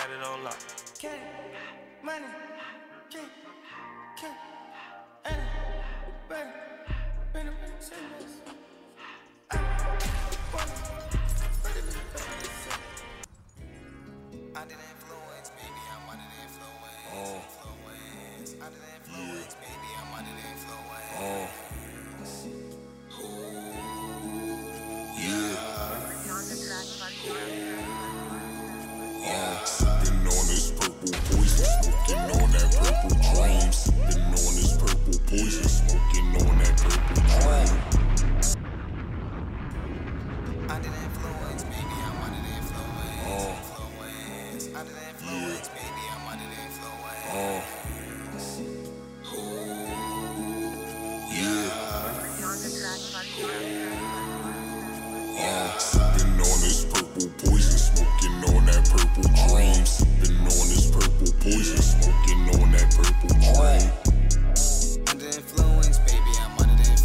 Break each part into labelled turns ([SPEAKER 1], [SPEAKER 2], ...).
[SPEAKER 1] got it on lock.
[SPEAKER 2] Money, money, under the influence, baby, I'm under the influence. Under the influence, baby, I'm under the influence.
[SPEAKER 3] Sippin' on this purple poison, smoking on that purple dream. Sippin' on this purple poison, smoking on that purple dream.
[SPEAKER 2] Under the influence, baby, I'm under the influence. Under the influence, baby, I'm under the influence.
[SPEAKER 3] Sippin' on this purple poison, smoking on that purple dream. Sippin' on this purple poison, smoking on that purple dream.
[SPEAKER 2] Under the influence, baby, I'm under the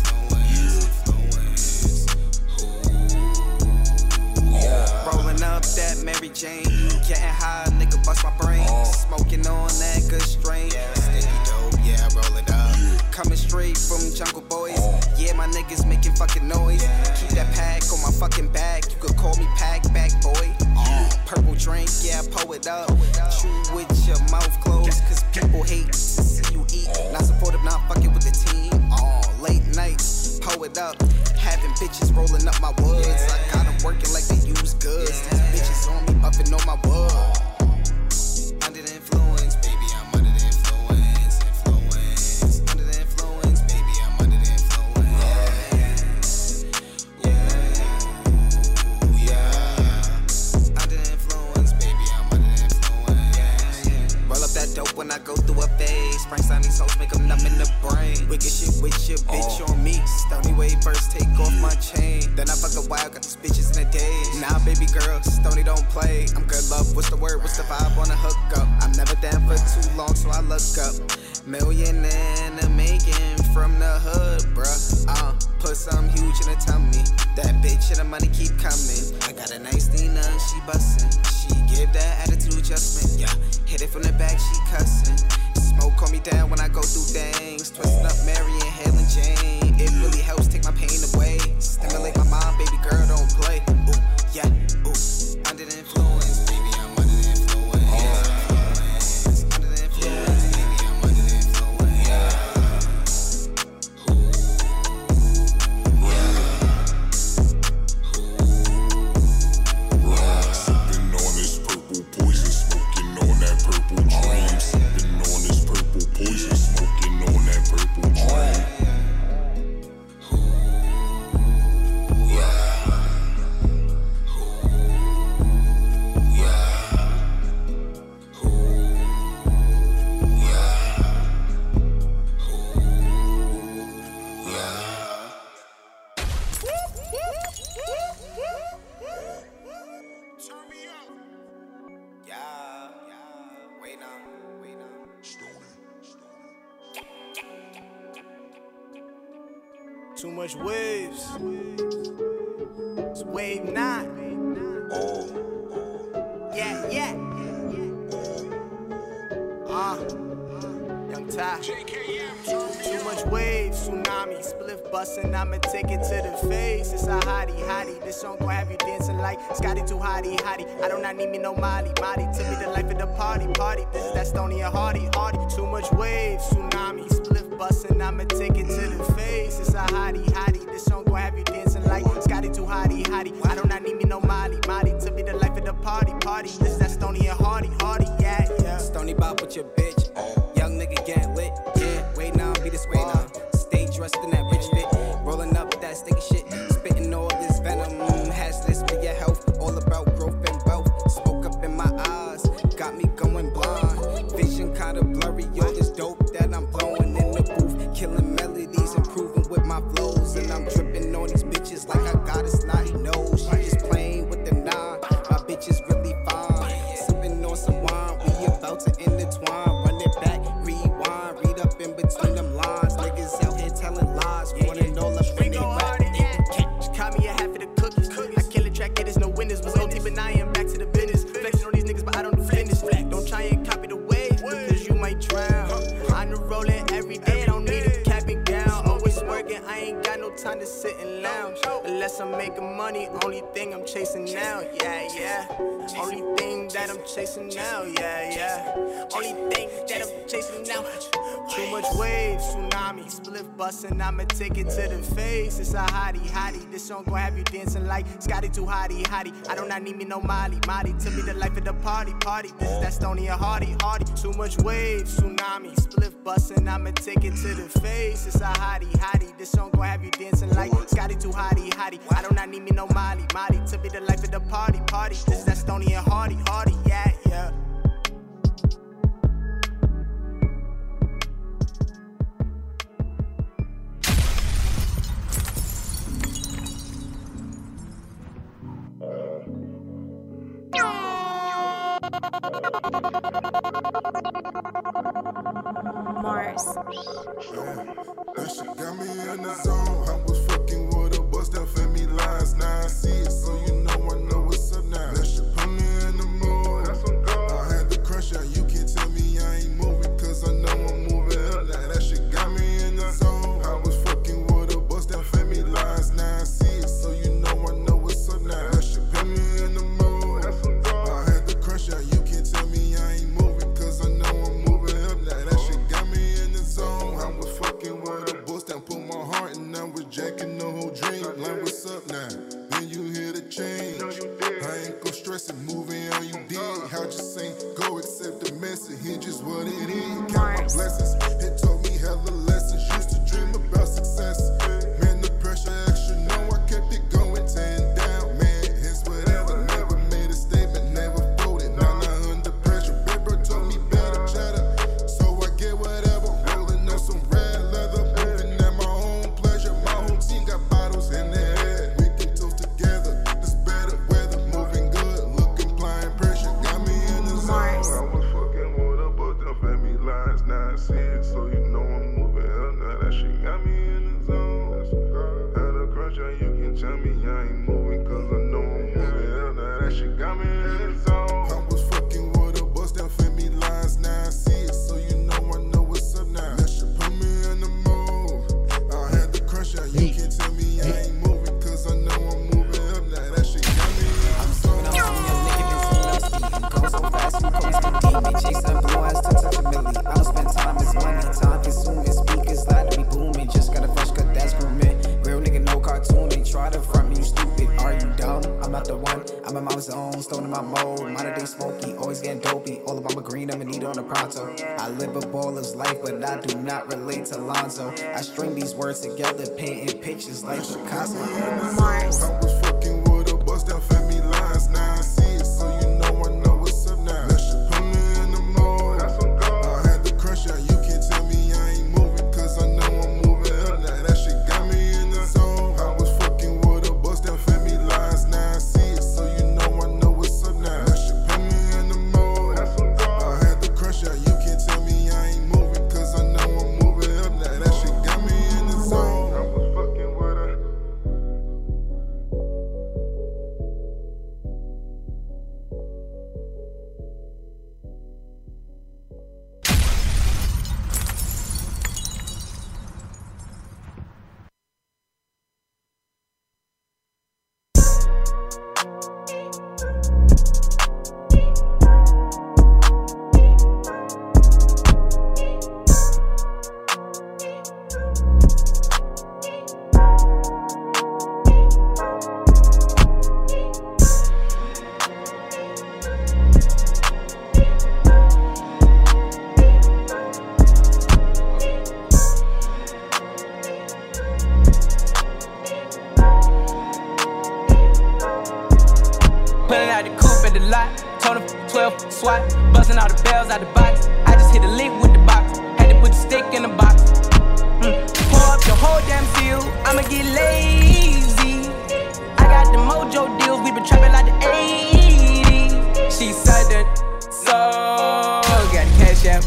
[SPEAKER 2] influence. Rolling up that Mary Jane, getting high, nigga bust my brain. Smoking on that good strain. Sticky dope, yeah, roll it up. Coming straight from Jungle Boys. Yeah, my niggas making fucking noise. Keep that pack on my fucking back. You could call me pack back boy. Purple drink, yeah, pull it up. Chew with your mouth closed, cause people hate to see you eat. Not supportive, not fucking with the team. Late nights, pull it up. Having bitches rolling up my woods. I got them working like they use goods. These bitches on me, buffing on my wood. Under the influence, baby, I'm under the influence. Under the influence, baby, I'm under the influence. Under the influence, baby, I'm under the influence. Roll up that dope when I go through a phase. Frank on these hoes, make them numb in the brain. Wicked shit with your bitch on me. Stony way first, take off my chain. Then I fuck a while, got these bitches in a daze. Nah, baby girl, Stony don't play. I'm good love, what's the word, what's the vibe on a hookup? I'm never down for too long, so I look up. Million in the making from the hood, bruh. Put something huge in the tummy. That bitch and the money keep coming. I got a nice Nina, she bustin'. She give that attitude adjustment, yeah. Hit it from the back, she cussin'. Smoke calm me down when I go through things. Twisting up Mary and Helen Jane. It really helps take my pain away. Stimulate my mind, baby girl, don't play. Ooh, yeah, ooh. Under the influence, baby, I'm under the influence. Under the influence, baby, I'm under the
[SPEAKER 3] Sippin' on this purple poison, smoking on that purple dream. Sippin' on this purple poison, smoking on that purple dream.
[SPEAKER 2] Wait now.
[SPEAKER 4] Too much waves. It's wave 9. Yeah. Young Ty. Too much waves, tsunami, spliff bustin', I'ma take it to the face. It's a hottie. This song gon' have you dancing like Scotty too hottie. I do not need me no Molly. Took me the life of the party. This is that Stony and Hardy. Too much waves, tsunami, spliff bustin', I'ma take it to the face. It's a hottie. This song gon' have you dancing like Scotty too hottie. I do not need me no Molly. Took me the life of the party. This is that Stony and Hardy. Yeah.
[SPEAKER 2] Stony bop with your bitch. Young nigga get lit. Yeah, wait now, be this way now. Stay dressed in that rich fit. Rolling up that sticky shit. Spitting all this venom. Hazardous for your health. All about growth and wealth. Smoke up in my eyes. Got me going blind. Vision kinda blurry. All this dope that I'm blowing in the booth. Killing melodies, improving with my flows. And I'm dripping on these bitches like I got a snotty nose. She just playing with the 9. My bitch is really fine. Sipping on some wine. We about to intertwine. Run it back, rewind. Read up in between them lines. Niggas out here telling lies. Running all up in their rap.
[SPEAKER 4] She caught me a half of the cookies. I kill a track, it is no winners. Was OT, but now I am back to the business. Flexing on these niggas, but I don't do fitness. try and copy the waves, because you might drown. I'm rolling every day, don't need a cap and gown. Always working, I ain't got no time to sit and lounge. Unless I'm making money, only thing I'm chasing now, yeah. Only thing that I'm chasing now, yeah. Only thing that I'm chasing now. Too much waves, tsunami, split bustin', I'ma take it to the face. It's a hottie. This song gon' have you dancing like Scotty too hottie. I do not need me no Molly. To me the life of the party. This is that Stony and Hardy. Too much waves, tsunami, split bustin', I'ma take it to the face. It's a hottie. This song gon' have you dancing like Scotty too hottie. I do not need me no Molly. To me the life of the party. This is that Stony and Hardy. Yeah.
[SPEAKER 1] Mars.
[SPEAKER 3] That shit got me in the zone. I was fucking with a bust down family lines. Now I see it, so you know I know what's up now. That shit put me in the mood. I had to crush out. You can't tell me I ain't moving, cause I know I'm moving up now. That shit got me in the zone. I was fucking with a bust down family lines. Now I see it, so you know I know what's up now. That shit put me in the mood. I had to crush out. You can't tell me I ain't moving, cause I know I'm moving up now. That shit got me in the zone. I was fucking with a bust down, put my heart, and I was jacking the whole dream. Like, what's up now? Then you hear the change. I ain't gon' stress it, moving on you did. How just ain't go accept the message. Here just what it is. Count my blessings. It taught me hella lessons. Used to dream about success. Man, the pressure extra. No, I kept it going 10 down. Man, hence whatever. Never made a statement, never folded. Now not under pressure. Big bro told me better chatter. So I get whatever. Rolling up some red leather. Moving at my own pleasure. My whole team got bottles in their head. We can toast together. This better weather. Moving good. Looking applying pressure. Got me in the zone. I was fucking with a bust down family lines. Now I see it. So you know I'm moving up. Now that shit got me in the zone. Had a crush on you can tell me I ain't moving, cause I know I'm moving up. Now that shit got me in the zone. I was fucking with a bust down family lines. Now I see it. So you know I know what's up now. That shit put me in the mood. I had to crush out. You can't tell me I ain't moving, cause I know I'm moving up now. That shit got me in the zone.
[SPEAKER 2] Go so fast, you always be demon. Chasing blue eyes to touch a milli. I don't spend time, it's money. Time consuming, speakers loud to be booming. Just got a fresh cut, that's grooming. Real nigga, no cartoon. They try to front me, you stupid. Are you dumb? I'm not the one. I'm in my zone, stone in my mode. Modern day smoky, always getting dopey. All about my green, I'm a need on the pronto. I live a baller's life, but I do not relate to Lonzo. I string these words together, painting pictures like Picasso.
[SPEAKER 1] Mars.
[SPEAKER 3] I was fucking with a bust down family lines. Now I see it, so you know I know what's up now. That shit put me in the mood. I had to crush out. You can't tell me I ain't moving, cause I know I'm moving up now. That shit got me in the zone. I was fucking with a bust down family lines. Now I see it, so you know I know what's up now. That shit put me in the mood. I had to crush out. You can't tell me I ain't moving, cause I know I'm moving up now. That shit got me in the zone. I was fucking with a
[SPEAKER 5] Pulling out the coupe at the lot, told him 12 swat, busting all the bells out the box. I just hit a lick with the box, had to put the stick in the box. Pour up the whole damn seal, I'ma get lazy. I got the mojo deals, we been trapping like the 80s. She said that, so got the cash out.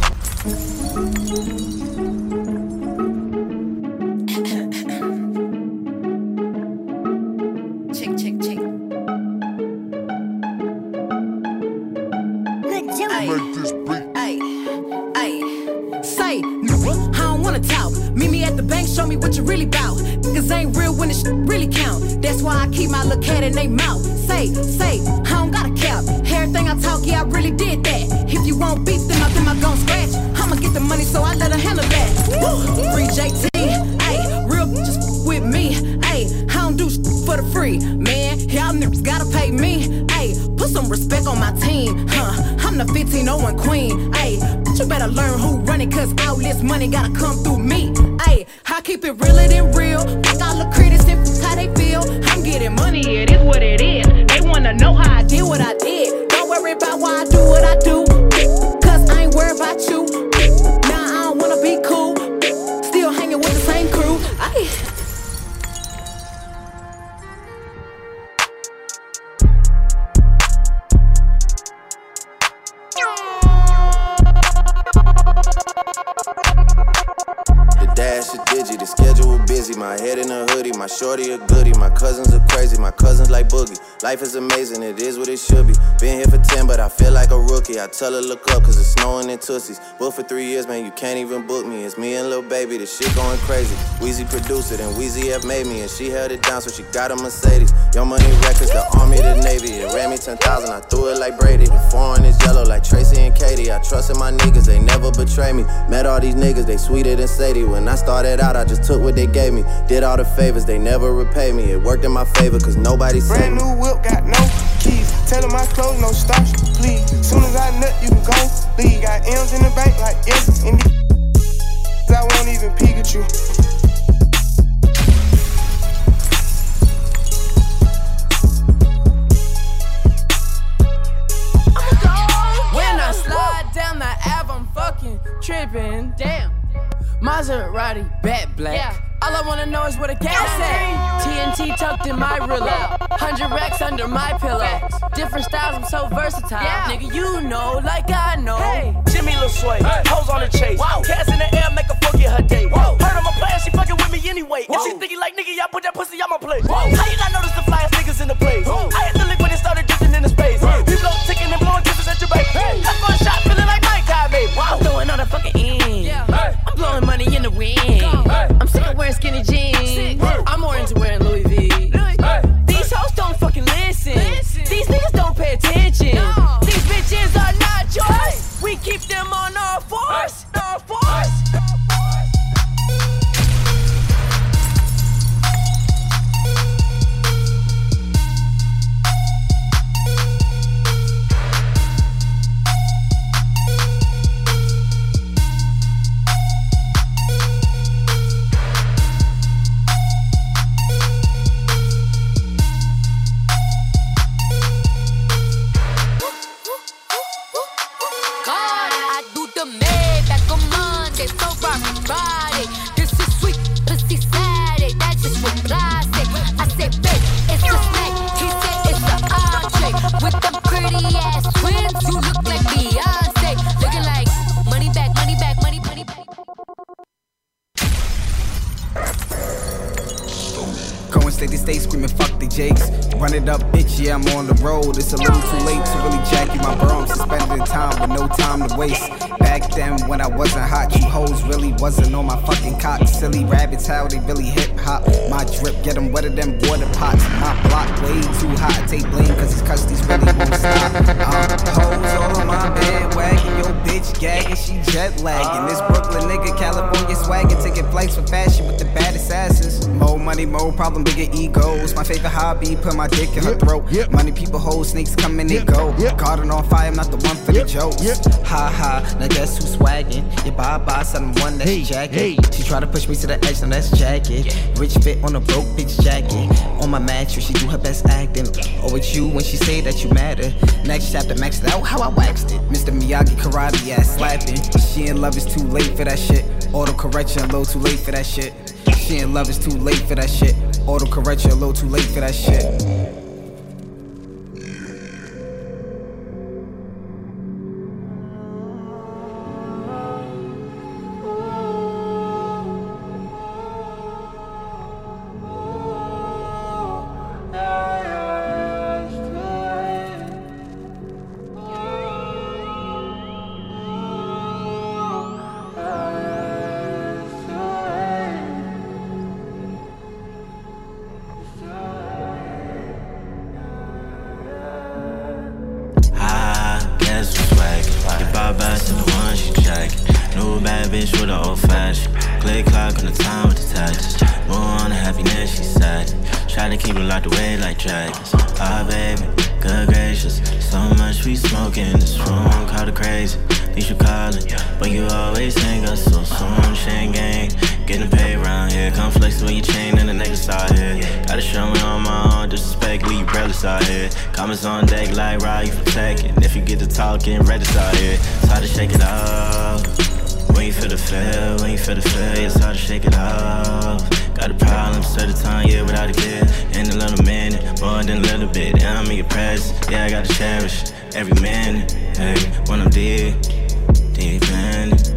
[SPEAKER 1] Check.
[SPEAKER 3] make this beat.
[SPEAKER 6] Ay, say, I don't wanna talk. Meet me at the bank, show me what you really bout. Niggas ain't real when the shit really count. That's why I keep my little cat in they mouth. Say, I don't got a cap. Everything I talk, yeah, I really did that. If you want beef, then I gon' scratch. I'ma get the money, so I let her handle that. Woo, free JT, ayy, real just with me, ayy. I don't do shit for the free, man. Y'all niggas gotta pay me, ayy. Put some respect on my team, I'm the 1501 queen, ayy. But you better learn who run it, cause all this money gotta come through me, ayy. I keep it realer than real. Fuck all the critics and fuck how they feel. I'm getting money, it is what it is. They wanna know how I did what I did. Don't worry about why I do what I do, cause I ain't worried about you. Nah, I don't wanna be cool. Still hanging with the same crew, ayy.
[SPEAKER 7] Dash a digi, the schedule busy. My head in a hoodie, my shorty a goodie. My cousins are crazy, my cousins like Boogie. Life is amazing, it is what it should be. Been here for 10, but I feel like a rookie. I tell her look up, cause it's snowing in Tootsies. Booked for 3 years, man, you can't even book me. It's me and Lil Baby, this shit going crazy. Weezy produced it, and Weezy F made me. And she held it down, so she got a Mercedes. Young Money Records, the Army, the Navy. It ran me 10,000, I threw it like Brady. The foreign is yellow like Tracy and Katie. I trusted my niggas, they never betray me. Met all these niggas, they sweeter than Sadie. When I started out, I just took what they gave me. Did all the favors, they never repay me. It worked in my favor, cause nobody saved me.
[SPEAKER 8] Brand new whip, got no keys. Tell them my clothes, no starch, please. Soon as I nut, you can go leave. Got M's in the bank like yes, and I won't even peek at you.
[SPEAKER 5] When I slide down the Ave, I'm fucking tripping. Damn. Maserati, bat black. Yeah. All I wanna know is where the gas at. TNT tucked in my Rilla. 100 racks under my pillow. Different styles, I'm so versatile. Yeah. Nigga, you know, like I know. Hey.
[SPEAKER 9] Jimmy Lil Sway, hoes on the chase. Wow. Cats in the air, make her forget her day. Whoa. Heard I'm a player, she fucking with me anyway. Whoa. If she thinking like nigga, y'all put that pussy on my plate. Whoa. How you not notice the flyest niggas in the place? Whoa. I hit the lick when it started drifting in the space. Whoa. We blow ticking and blowing kisses at your back. Hey. That's for a shot, feeling like Mike Tyson. Wow. I'm throwing all the fucking in. Yeah. Hey. I'm blowing money in the wind. Hey. I'm sick of wearing skinny jeans. Hey. I'm more into wearing Louis V. Hey. These hoes don't fucking listen. These niggas don't pay attention. No. These bitches are not yours. Hey. We keep them on our force. Hey. Our force.
[SPEAKER 10] Stay screaming, fuck the Jakes. Run it up, bitch, yeah, I'm on the road. It's a little too late to really jack you, my bro. I'm suspended in time with no time to waste. Back then, when I wasn't hot, you hoes really wasn't on my fucking cock. Silly rabbits, how they really hip hop. My drip, get them wetter than water pots. My block way too hot. I take blame, cause it's customers really won't stop. Hoes all on my bandwagon. Yo, bitch gagging, she jet lagging. This Brooklyn nigga, California swagging. Taking flights for fashion with the baddest asses. More money, more problem, bigger egos. My favorite hobby, put my dick in her throat. Money, people, hoes, snakes come and they go. Garden on fire, I'm not the one for the jokes. Ha ha, now guess who's swagging? Yeah, bye, son, I'm one that's jacket. She try to push me to the edge, now that's jacket. Rich fit on a broke bitch jacket. On my mattress, she do her best acting. Oh, it's you when she say that you matter. Next chapter, maxed out how I waxed it. Mr. Miyagi karate ass slapping. She in love, is too late for that shit. Auto correction, a little too late for that shit. She in love, is too late for that shit. Auto correction, a little too late for that shit.
[SPEAKER 11] finish with an old fashioned. Click clock on the time with the touch. More on the happiness, she said. Try to keep it locked away like dragons. Ah, baby, good gracious. So much we smoke in this room, call it crazy. At least you callin', but you always hang us so soon. Chain gang, getting paid round here. Come flex with your chain and the niggas out here. Gotta show me on my own, disrespect, leave brothers out here. Comments on deck like Rod, you protecting. If you get to talking, Reddit's out here. It's hard to shake it off. When you feel the feel, when you feel the feel, it's hard to shake it off. Got a problem, certain time, yeah, without a kid. In a little minute, more than a little bit. And I'm in your presence, yeah, I gotta cherish every minute. Hey, when I'm deep in it.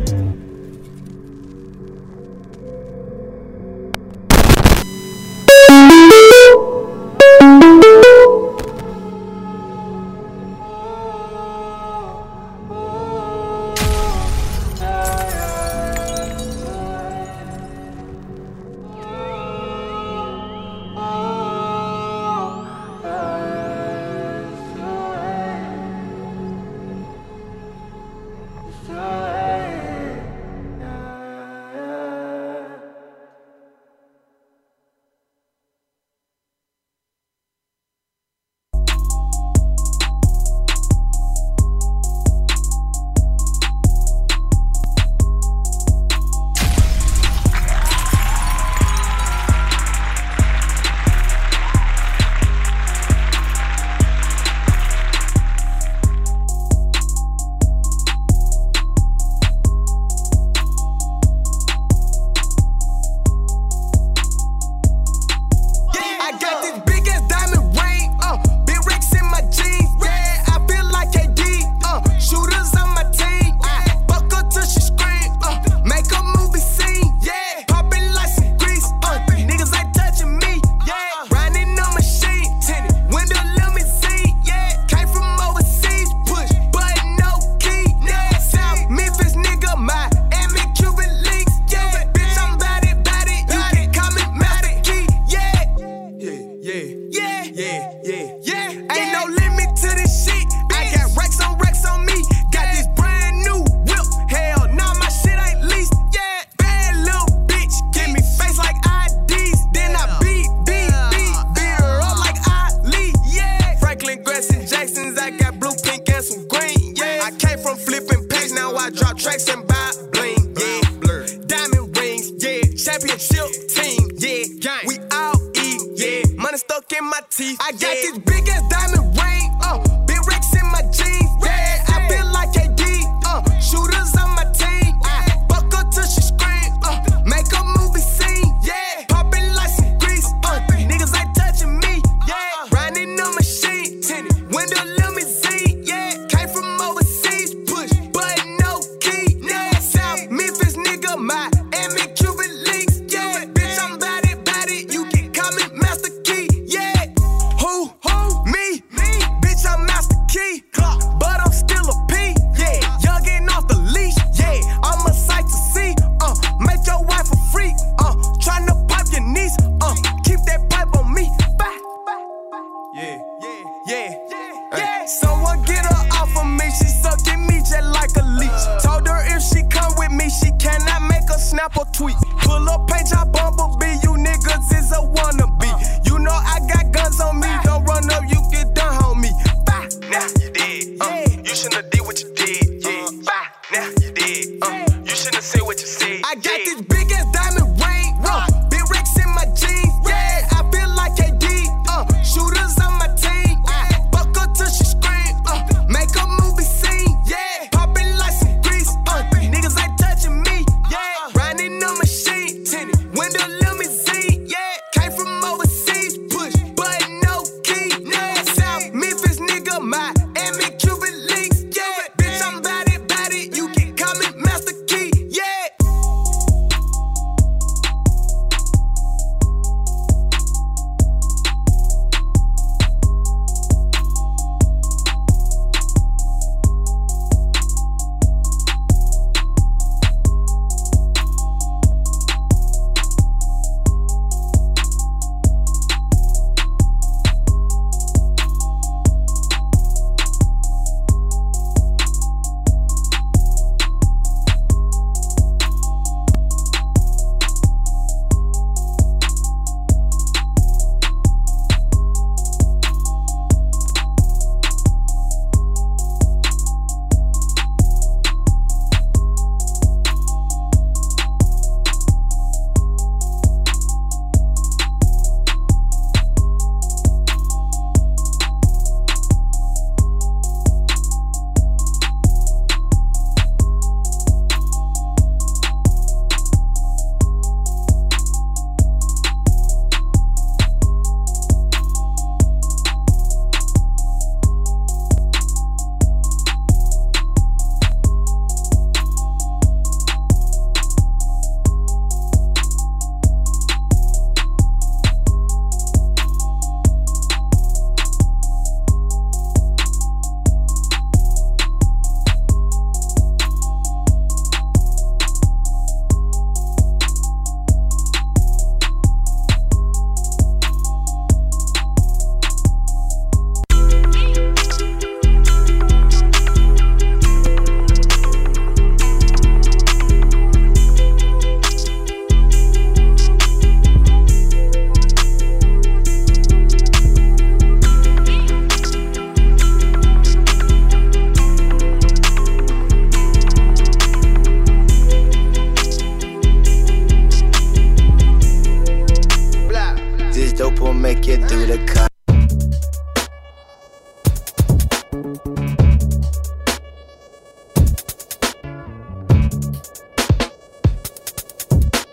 [SPEAKER 8] Miami, Cuban links, yeah. Bitch, I'm back.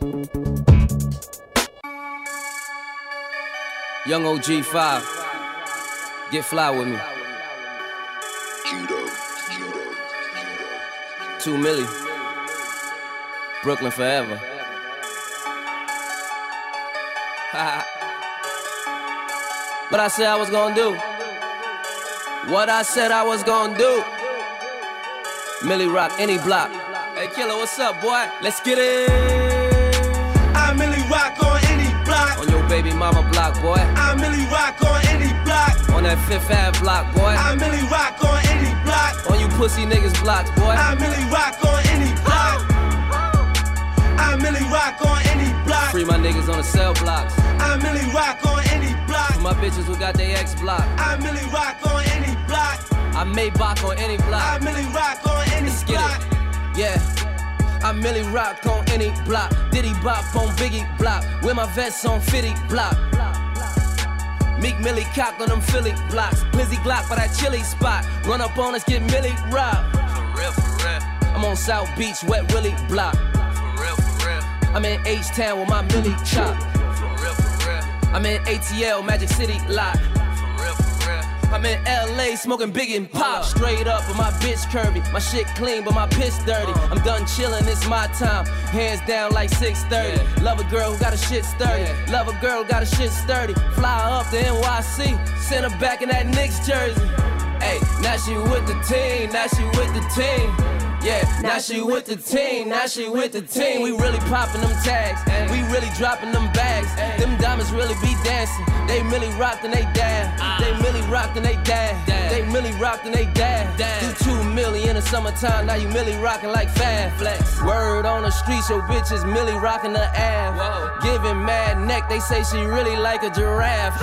[SPEAKER 5] Young OG5, get fly with me. 2 Millie, Brooklyn forever. What I said I was gonna do. What I said I was gonna do. Millie rock any block. Hey Killer, what's up, boy? Let's get it.
[SPEAKER 9] I Millie rock on any block.
[SPEAKER 5] On your baby mama block, boy.
[SPEAKER 9] I Millie rock on any block.
[SPEAKER 5] On that 5th Ave block, boy.
[SPEAKER 9] I Millie rock on any block.
[SPEAKER 5] On you pussy niggas blocks, boy.
[SPEAKER 9] I Millie rock on any block. I Millie rock on any block.
[SPEAKER 5] Free my niggas on the cell blocks.
[SPEAKER 9] I Millie rock on any block.
[SPEAKER 5] For my bitches who got their ex block.
[SPEAKER 9] I Millie rock on any block.
[SPEAKER 5] I Maybach on any block.
[SPEAKER 9] I Millie rock on any
[SPEAKER 5] Let's get
[SPEAKER 9] block.
[SPEAKER 5] it. Yeah. I Millie rock on any block. Diddy bop on Biggie block. With my vets on 50 block. Meek Millie cock on them Philly blocks. Blizzy Glock for that chili spot. Run up on us, get Millie robbed. For real, for real. I'm on South Beach, Wet Willie block. For real, for real. I'm in H-Town with my Millie chop. For real, for real. I'm in ATL, Magic City lot. For real, for real. I'm in LA smoking Big and Pop. Straight up with my bitch curvy. My shit clean, but my piss dirty. I'm done chillin', it's my time. Hands down like 6:30. Yeah. Love a girl who got a shit sturdy. Yeah. Love a girl who got a shit sturdy. Fly up to NYC, send her back in that Knicks jersey. Hey, now she with the team, now she with the team. Yeah, now she with the team, now she with the team. We really popping them tags, we really dropping them bags. Them diamonds really be dancing. They Millie rocked and they dab. They Millie rocked and they dab. They Millie rocked and they dab. Do 2 million in the summertime, now you Millie rocking like Fab Flex. Word on the streets, your bitches Millie rocking the ab. Giving mad neck, they say she really like a giraffe.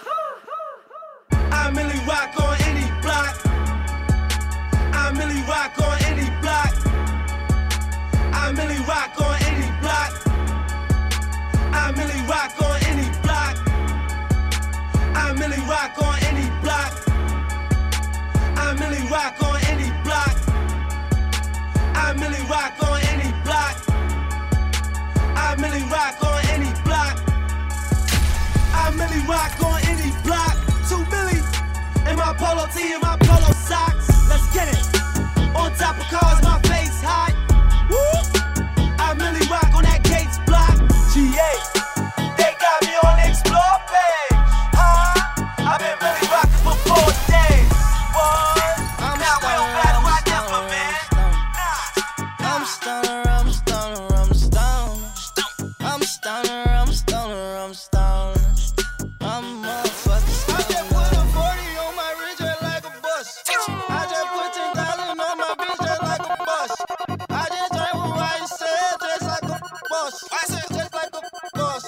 [SPEAKER 9] I Millie rock on any block. I Millie rock on any block. I Millie rock on any block. I Millie rock on any block. I Millie rock on any block. I Millie rock on any block. I Millie rock on any block. I Millie rock on any block. I Millie rock on any block. 2 Millie in my polo tee and my polo socks. Let's get it. On top of cars, my face high. Woo! I Millie rock on that Gates block. GA, they got me on the explore page. I've been really rocking for 4 days. What? Now we don't gotta watch that for me.
[SPEAKER 12] I'm stoner, I'm stoner, I'm stoner. I'm stoner, I'm stoner, I'm stoner. I'm motherfucking stoner. I just put a 40 on my wrist just like a bus. I just put 10,000 on my bitch just like a bus. I just drank what I said just like a boss. I said just like a boss.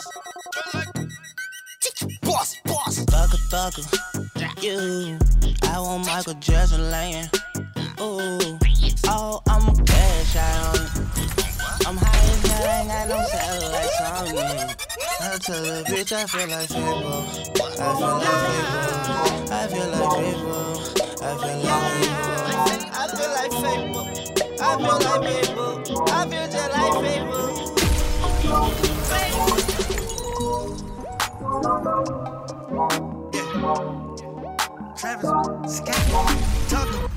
[SPEAKER 12] Boss. Thugger, you. I want Michael Jackson laying. Ooh, oh, I'm a cash out on you. I'm high as hell, ain't got no satellites on me. I tell the bitch I feel like Fable. I feel like Fable. I feel like Fable. I feel like Fable. I feel like Fable. I feel just like Fable.
[SPEAKER 9] Travis Scott, Tucker.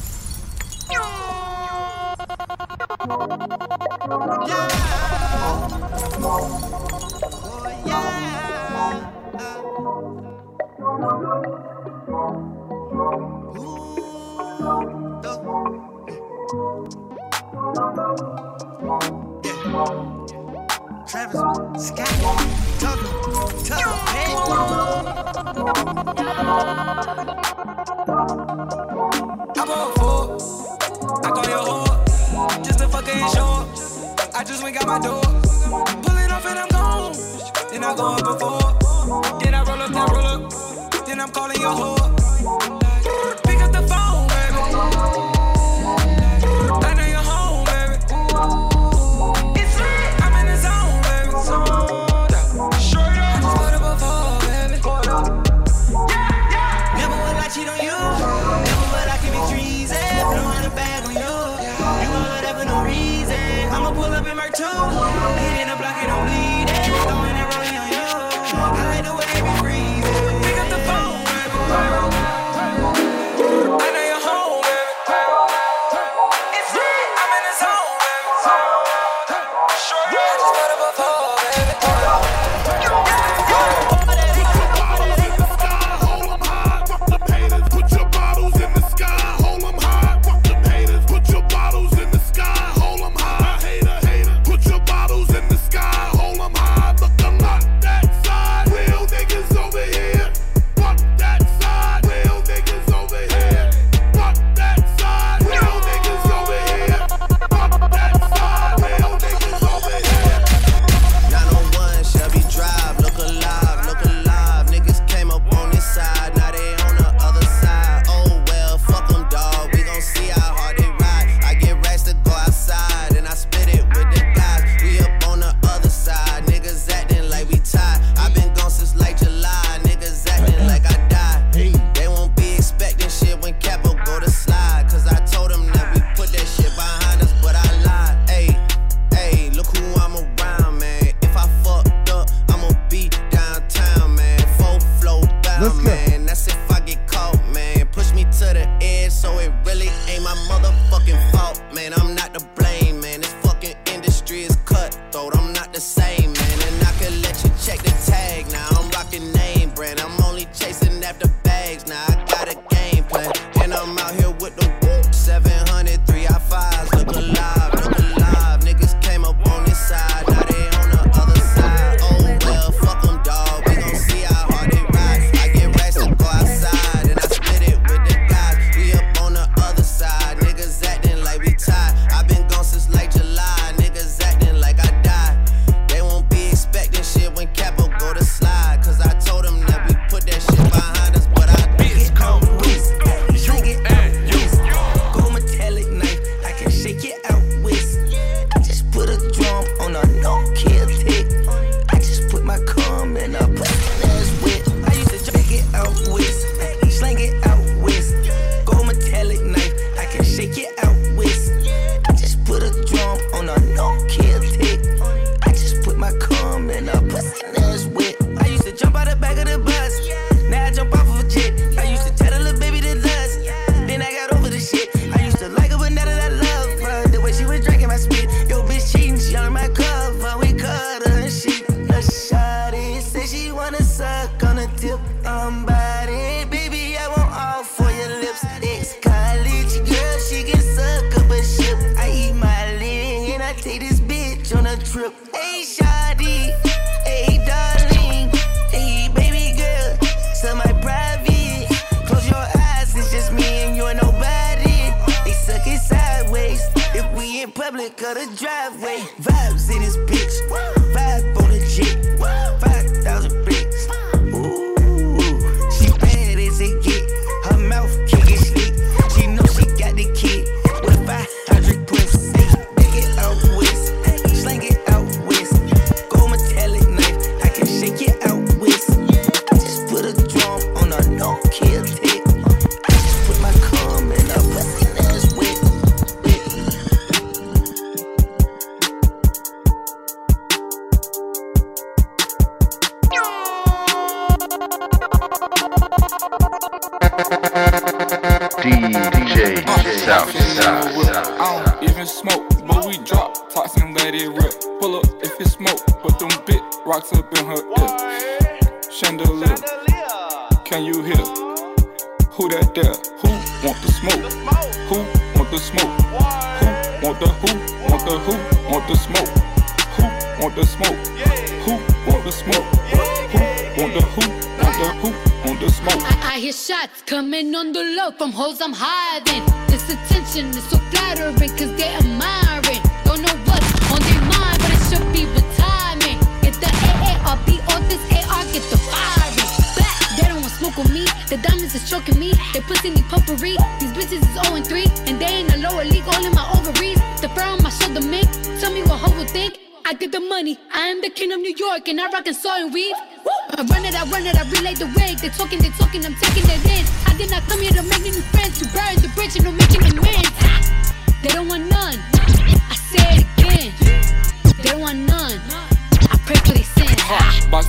[SPEAKER 9] Travis Scott, Tucker.
[SPEAKER 13] I'm on 4. I call your whore. Just to fucking short. I just went got my door. Pull it off and I'm gone. Then I go up before. Then I roll up that roll up. Then I'm calling your whore. Pick up the phone, baby. I know you're home, baby. It's lit. I'm in the zone, baby. Straight up. I just put up before, baby. Never would I cheat on you. Never would I keep it treason. Put 100 bag on you. You want whatever, no reason. I'ma pull up in my two. Hitting the block, it don't bleed. Throwing that rolling on you. I like the way it be freezing. Pick up the phone, baby. I know you're home, baby. It's me. I'm in the zone, baby. I just put up a pole, baby.
[SPEAKER 3] Put your bottles in the sky, hold them high. Fuck them haters, put your bottles in the sky, hold them high. Hater, put your bottles in the sky, hold them high. Look, I'm not that side. Real niggas over here. Fuck that side. Real niggas over here. Fuck that side. Real niggas over here. Fuck that side. Real niggas over here.
[SPEAKER 7] 901 Shelby Drive, look alive, look alive. Niggas came up on this side, now they on the other side. Oh well, fuck them, dawg. We gon' see how hard they ride. I get racks to go outside, and I spit it with the guys. We up on the other side, niggas acting like we tied. I been gone since like July, niggas acting like I died. They won't be expecting shit when Capo go to slide. Cause I told them that we put that shit behind us, but I lied. Hey, look who I'm around, man. If I fucked up, I'ma be downtown, man. Full flow down, man. That's if I get caught, man. Push me to the edge, so it really ain't my motherfucking fault, man. I'm not to blame, man. This fucking industry is cutthroat. I'm not the same, man. And I can let you check the tag now. I'm rocking name brand. I'm only chasing after bags now. I got a game plan, and I'm out here with the whoop. 700 3i5s. Look alive, look alive. Niggas came up on this side, now they on the other side. Oh well, fuck them, dawg. We gon' see how hard they ride. I get racks to go outside, and I split it with the guys. We up on the other side, niggas acting like we tied. I been gone since like July, niggas acting like I died. They won't be expecting shit when Capo go to slide. Cause I told them that we put that shit behind us, but I
[SPEAKER 13] Bitch, come wrist, shake it out wrist. Go metallic knife, I can shake it out wrist. I just put a drum on a no-kill tick. I just put my cum in a ass whip. I used to shake it out wrist, slang it out wrist. Go metallic knife, I can shake it out wrist. I just put a drum on a no-kill tick. I just put my cum in a ass whip. I used to jump out the back of the bus. Now I jump off of a jet. I used to tell the little baby to lust. Then I got over the shit. I used to like her, but now that I love her, the way she was drinking my spit. Yo, bitch cheating, she on my cover. We cut her and shit. A shawty say she wanna suck on the tip. Body, baby, I want all for your lips. Ex-college girl, she can suck up a ship. I eat my leg and I take this bitch on a trip. Hey, shawty, hey, darling, hey, baby girl, so my private. Close your eyes, it's just me and you and nobody. They suck it sideways if we in public or the driveway. Vibes in this bitch, vibe on the jet, 5,000 bricks. Ooh, she bad as it get. Her mouth can get slick. She know she got the kid with 500 pussy. Take it out west, slang it out west. Go metallic knife, I can shake it out west. I just put a drum on a no-kill tick. I just put my cum in a pussy ass whip.
[SPEAKER 14] DJ Southside.
[SPEAKER 15] I don't even smoke, but we drop tops and let it rip. Pull up if it's smoke, put them bit rocks up in her ear. Chandelier, can you hear? Who that there? Who want the smoke? Who want the smoke? Who want the who? Want the who? Want the smoke? Who want the smoke? Who want the smoke? Who want the who? Want the who? Want the smoke?
[SPEAKER 16] I hear shots coming on the low from hoes I'm hiding. This attention is so flattering cause they admiring. Don't know what's on their mind, but it should be retirement. Get the AARP or this AR, get the firing. Back, they don't want smoke with me. The diamonds is choking me. They pussy need puffery. These bitches is 0-3 and they in the lower league, all in my ovaries. The fur on my shoulder mink. Tell me what hoe would think. I get the money, I am the king of New York, and I rock and saw and weave. I run it, I relay the wig. They talking, I'm taking it in. I did not come here to make new friends, to burn the bridge and no making amends. They don't want none, I say it again.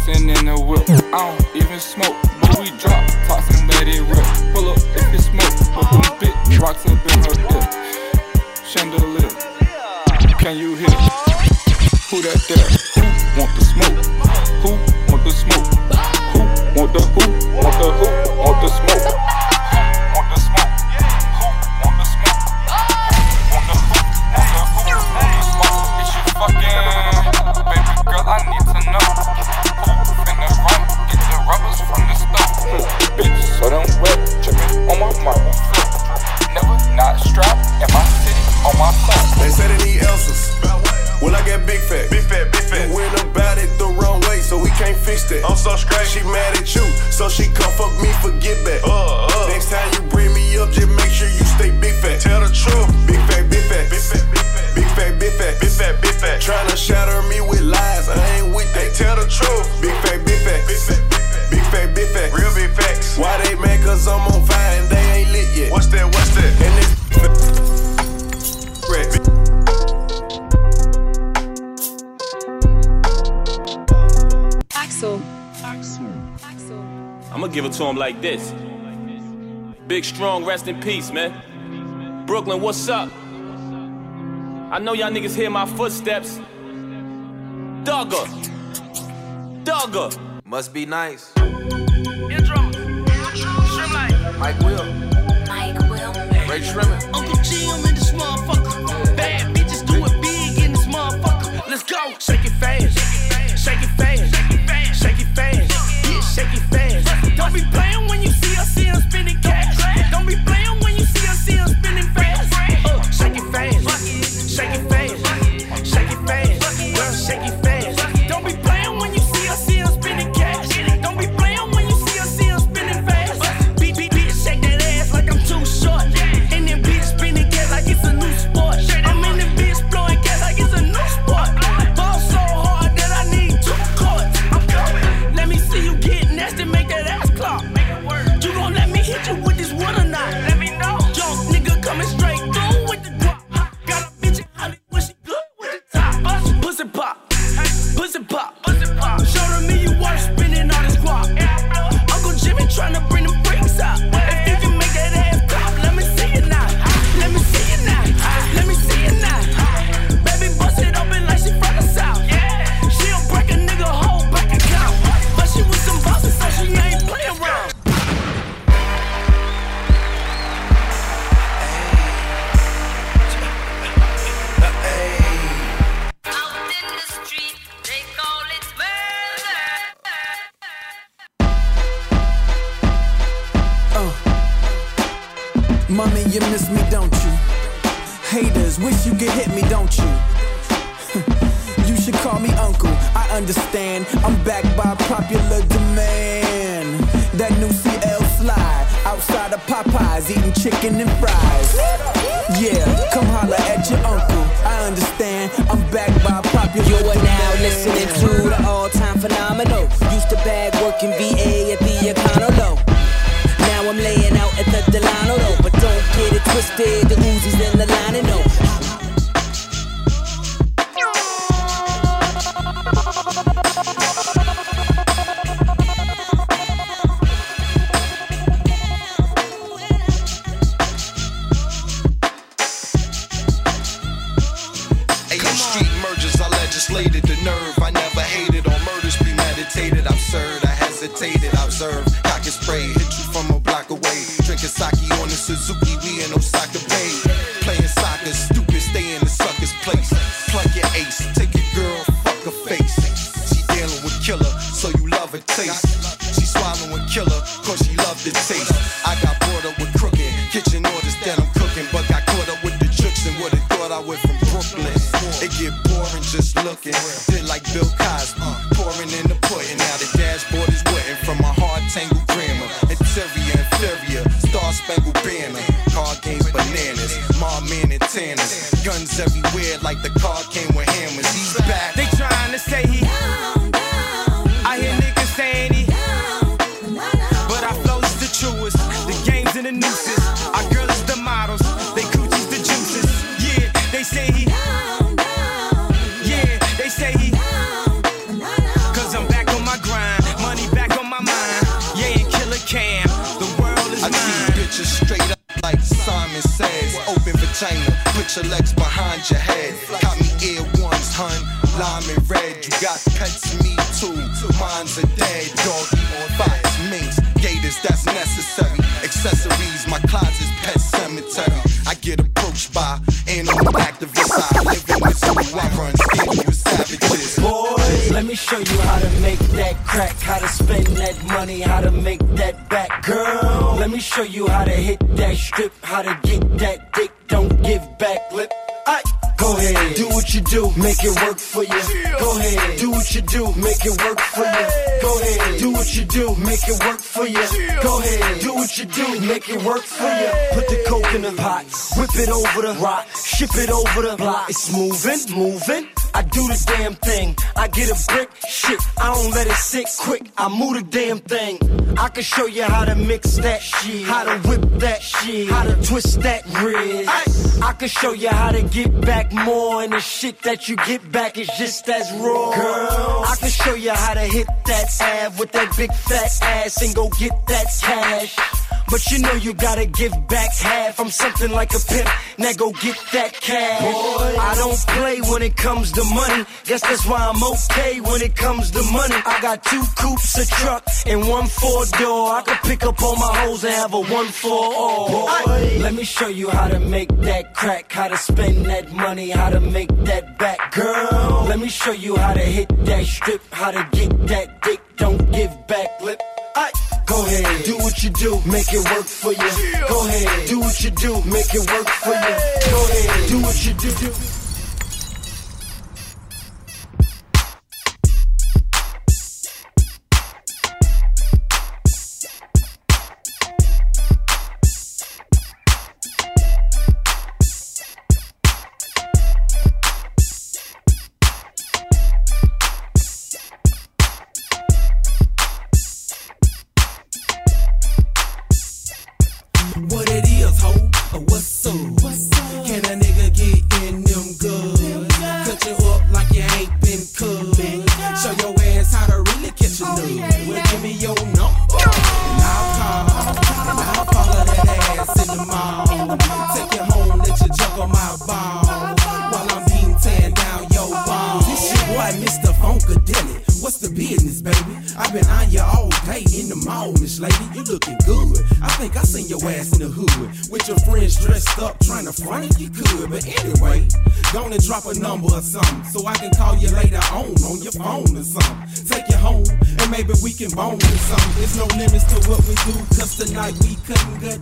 [SPEAKER 15] Toxin in the whip. I don't even smoke, but we drop. Toxin, let it rip. Pull up if it smoke. Put them big rocks up in her ear. Chandelier. Can you hear? Who that there? Who want the smoke? Who want the smoke? Who want the who? Want the who? Want the smoke? Want the smoke? Who want the smoke? Want the who? Want the who? Want the smoke? Is you fucking? Baby girl, I need to know. Who finna run? Get the rubbers from the stove. Bitch, so them wet, trippin' on my marble floor. Never not strapped in my city, on my phone.
[SPEAKER 17] They say they need Elsas. Well, I got big fat. Big fat, big fat. You went about it the wrong way, so we can't fix that. I'm so straight. She mad at you, so she come fuck me for get back. Next time you bring me up, just make sure you stay big fat. Tell the truth. Big fat, big fat. Big fat, big fat. Big fat, big fat. Big fat, big fat. Tryna shatter me with lies, I ain't with that. Tell the truth. Big fat, big fat. Big fat, big fat, big fat. Real big facts. Why they mad? Cause I'm on fire and they ain't lit yet. What's that? What's that? And this
[SPEAKER 18] I'ma give it to him like this. Big Strong, rest in peace, man. Brooklyn, what's up? I know y'all niggas hear my footsteps. Dugger.
[SPEAKER 2] Must be nice.
[SPEAKER 9] Intro.
[SPEAKER 2] Mike Will. Ray Shrimmin.
[SPEAKER 9] Uncle G, I'm in this motherfucker. Bad bitches do it big in this motherfucker. Let's go. Shake it fast. Shake it fast. Shake it fast. Yeah, shake it fast. Don't be playing when you see us spinning cash. Don't be playing when you see us spinning fast. Shake it fast. Shake it fast. Shake it fast. Girl, shake it fast. Don't be playing when you see us spinning cash. Don't be playing when you see us spinning fast. Bitch, shake that ass like I'm too short. And then bitch spinning cash like it's a new sport. I'm in the bitch blowing cash like it's a new sport. Ball so hard that I need 2 courts. I'm coming. Let me see you get nasty, make that ass clap. You gon' let me hit you with this wood or not? Let me know. Young nigga coming straight through with the drop. Got a bitch in Hollywood when she good with the top. Pussy pop, pussy pop, pussy pop. Show them me you worth spinning all this guap. Uncle Jimmy tryna bring them freaks out. If you can make that ass clap, let me see it now. Let me see it now. Let me see it now. Baby bust it open like she from the south. She'll break a nigga whole bank account, but she with some bosses, so she ain't playing around.
[SPEAKER 19] Mommy, you miss me, don't you? Haters, wish you could hit me, don't you? You should call me uncle, I understand. I'm backed by popular demand. That new CL slide, outside of Popeyes, eating chicken and fries. Yeah, come holla at your uncle, I understand. I'm backed by popular demand.
[SPEAKER 20] You are now listening to the all-time phenomenal. Used to bag working VA at the Econo. Now I'm laying out at the Delano though. But don't get it twisted, the Uzi's in the line and no.
[SPEAKER 21] Street mergers, I legislated the nerve. I never hated on murders premeditated. Absurd, I hesitated, observed. Cock and spray, hit you from a block away. Drinking sake on the Suzuki, we in Osaka Bay. Playing soccer, stupid, stay in the sucker's place. Plug your ace, take your girl, fuck her face. She dealing with killer, so you love her taste. She swallowing killer, cause she love the taste. I got brought up with crooked kitchen orders that I'm cooking, but got caught up with the jokes and would've thought I went from Brooklyn. It get boring just looking, did like Bill Cosby, pouring in the pudding. Now the dashboard is wetting from my hard tangled grammar. Interior, inferior, star spangled banner. Card game bananas, Mob Man and Tanners. Guns everywhere like the car came with hammers. He's back.
[SPEAKER 5] They trying to say he I hear niggas saying he but our flow's the truest. The games and the nooses. Our girl is the models. They coochies the juices. Yeah, they say he Yeah, they say he cause I'm back on my grind.
[SPEAKER 21] behind your head. Got me ear ones, hun, lime and red. You got pets, me too, mine's are dead. Doggy, fox, minks, gators, that's necessary. Accessories, my closet's pet cemetery. I get approached by animal activists. I live in this zoo, I run skin with savages.
[SPEAKER 9] Boy, let me show you how to make that crack, how to spend that money, how to make that back. Girl, let me show you how to hit that strip, how to get that dick, don't give back lip. Go ahead, do what you do, make it work for you. Go ahead, do what you do, make it work for you. Go ahead, do what you do, make it work for you. Go ahead, do what you do, make it work for you. Put the coke in the pot, whip it over the rock, ship it over the block. It's moving, moving. I do the damn thing. I get a brick, shit, I don't let it sit quick. I move the damn thing. I can show you how to mix that shit, how to whip that shit, how to twist that wrist. I can show you how to get back more, and the shit that you get back is just as raw. Girl, I can show you how to hit that ab with that big fat ass and go get that cash. But you know you gotta give back half. I'm something like a pimp, now go get that cash. Boy, I don't play when it comes to money. Guess that's why I'm okay when it comes to money. I got 2 coupes, a truck, and 1 4-door. I can pick up all my hoes and have a 1 for all. Boy, let me show you how to make that crack, how to spend that money, how to make that back. Girl, let me show you how to hit that strip, how to get that dick, don't give back lip. Go ahead, do what you do, make it work for you. Go ahead, do what you do, make it work for you. Go ahead, do what you do.
[SPEAKER 19] What it is, ho? What's up? Can a nigga get in them good? Cut you up like you ain't been cut. Show your ass how to really catch a nut. Well, give me your number, and I'll call. And I'll follow that ass in the mall. Take you home, let you jump on my ball while I'm being tearing down your balls. This shit, boy, Mr. Funkadelic. What's the business, baby? I've been on you all day in the mall, Miss Lady. You looking good. I think I seen your ass in the hood with your friends dressed up, trying to front if you could. But anyway, gonna drop a number or something so I can call you later on your phone or something. Take you home and maybe we can bone or something. There's no limits to what we do, cause tonight we couldn't get.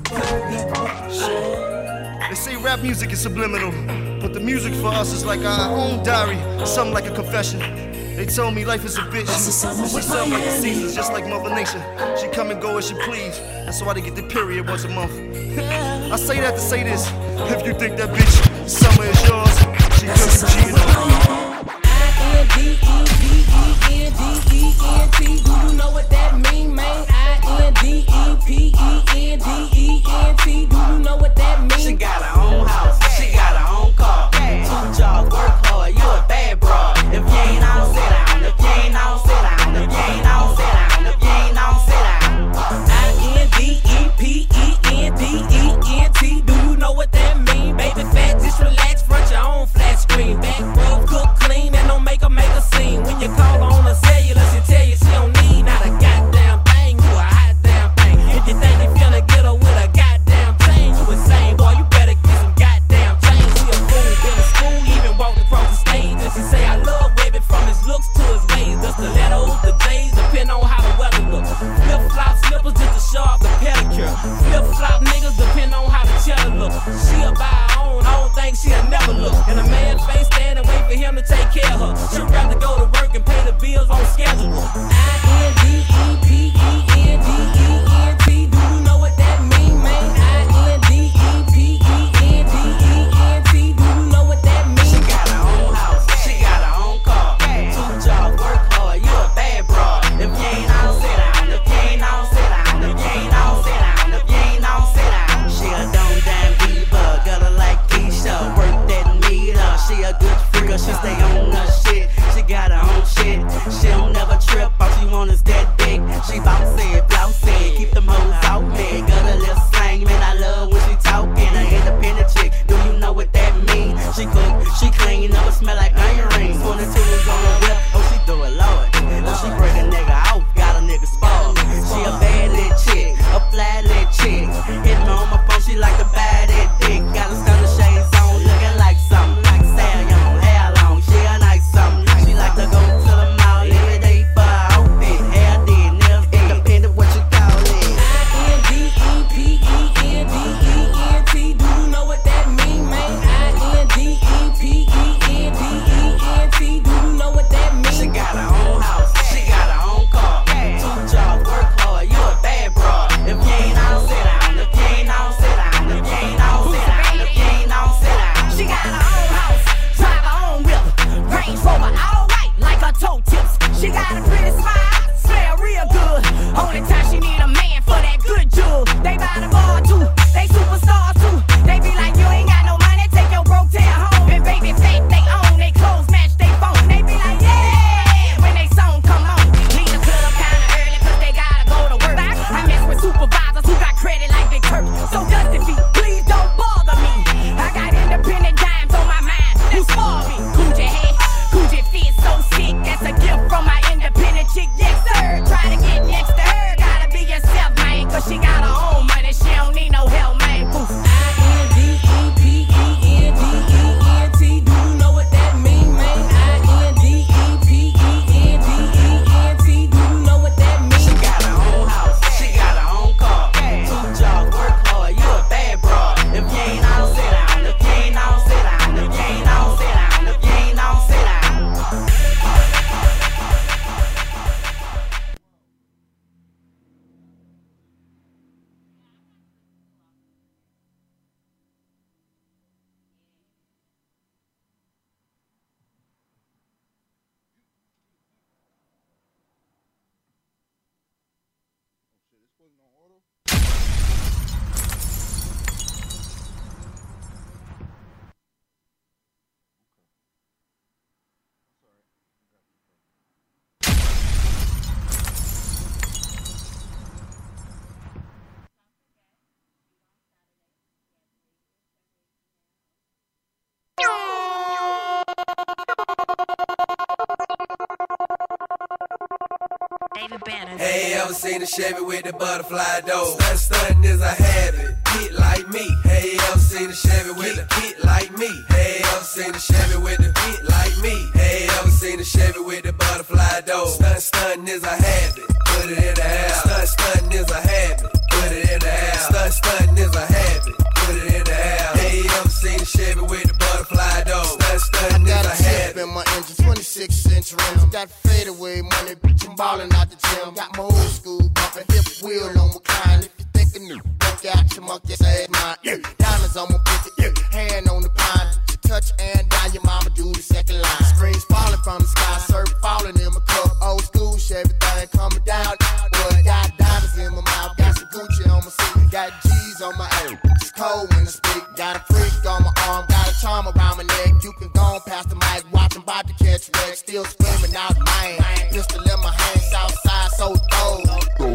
[SPEAKER 4] They say rap music is subliminal, but the music for us is like our own diary, something like a confession. They told me life is a bitch. She something like the seasons, just like Mother Nature. She come and go as she please. That's why they get the period once a month. I say that to say this. If you think that bitch summer is yours, she comes to cheat on you. I-N-D-E-P-E-N-D-E-N-T. Do you know what that mean, man? I-N-D-E-P-E-N-D-E-N-T. Do you know what that mean?
[SPEAKER 22] She got her own house, she got her own car. 2 jobs, work hard, you a bad broad. If you ain't on, sit down. If you ain't on, sit down. If you ain't on, sit down. If you ain't on, sit down. I-N-D-E-P-E-N-D-E-N-T. Do you know what that mean? Baby fat, just relax, front your own flat screen. Back rub, cook clean, and don't make a scene. When you call her on a cellular, she tell you she don't need not a goddamn thing. You a hot damn thing. If you think you finna get her with a goddamn thing, you insane, boy. You better get some goddamn change. She a fool, been to school, even walked across the stage. And she say I love Webby from his looks to his ways. The stilettos, the J's, depend on how the weather looks. Flip-flop slippers just to show off the pedicure. Flip-flop niggas depend on how the cheddar look. She'll buy her own, I don't think she'll never look. And a man face stand and wait for him to take care of her. She'd rather go to work and pay the bills on schedule. I-N-D-E-P-E-N-D-E-N-T. Do you know what that mean, man? I-N-D-E-P-E-N-D-E-N-T. Do you know what that mean? She got her own house, she got her own car. 2 jobs, work hard, you a bad broad. If you ain't on, sit down. If you ain't on, sit down. If you ain't on, sit down. If you ain't on, sit down. She a dumb damn diva, got her like Keisha. Work that meter, she a good freaker. She stay on her shit, she got her own shit. She don't never trip, all she want is that dick. She bouncy, blousy, keep them hoes out there. Got a little slang, man, I love when she talking. An independent chick, do you know what that mean? She
[SPEAKER 1] ain't never smell like onion rings. 22 is on the whip, oh she do it, Lord. Oh she break a nigga out, got a nigga spoiled. She a bad little chick, a flat little chick. Hit me on my phone, she like to buy that dick. Got a stunner shades on, looking like something. Like Stallion, hair long, she a nice something. She like to go to the mall every day for her outfit. Hair did, nails did, independent, what you call it?
[SPEAKER 22] INDEPENDENT, do you know what that mean, man? INDEPENDENT, do you know what that mean?
[SPEAKER 1] She got her own house, she got her own car. 2 jobs, work hard, you a bad broad. If you ain't on, sit down. If you ain't on, sit down. If you ain't on, sit down. If you ain't on, sit down.
[SPEAKER 22] She got her own house, drive her own whip, Range Rover, all white like her toe tips. She got a pretty smile, smell real good. Only time she need a man for that good jewel. They buy the bar too, they superstars too. They be like, you ain't got no money, take your broke tail home. And baby fake, they own, they clothes match they phone. They be like, yeah, when they song come on. Leave the club kinda early cause they gotta go to work. I mess with supervisors who got credit like Big Kirk. So Dusty Feet, please don't bother me. I got independent dimes on my mind, you spoil me. Coochie head, Coochie fit so sick, that's a gift from my independent chick. Yes sir, try to get next to her, gotta be yourself, man. Cause she got her own money, she don't need no help, man. Poof. INDEPENDENT, do you know what that mean, man? INDEPENDENT, do you know what that mean?
[SPEAKER 1] She got her own house, she got her own car. 2 jobs, work hard, you a bad broad. If you ain't on, sit down. If you ain't on, sit down. If you ain't on, sit down. If you ain't on, sit down.
[SPEAKER 21] Hey, ever seen a Chevy with the butterfly door? Stuntin' is a habit, get like me. Hey, ever seen a Chevy with a get like me? Hey, ever seen a Chevy with the get like me? Hey, ever seen a Chevy with the butterfly door? Stuntin' is a habit, put it in the house. Stuntin' is a habit, put it in the house. Stuntin' is a habit, put it in the house. Hey, ever seen a Chevy with the butterfly door? Stuntin' is a habit.
[SPEAKER 6] In my engine, 26-inch rims, got fadeaway money, bitch, I'm ballin' out the gym. Got my old school bumpin', hip wheel on recline. If you think of new, work out your monkey ass mine. Yeah, diamonds on my pinky, yeah, hand on the pine. You touch and down, your mama do the second line. Screens falling from the sky, surf falling in my cup. Old school, everything coming down. Boy, got diamonds in my mouth, got some Gucci on my seat, got G's on my ass. It's cold when I speak, got a freak on my arm, got a charm around my neck. You can go on past the mic, watch 'em about to catch wreck. Still screaming out, man. Pistol in my hand, south side, so cold.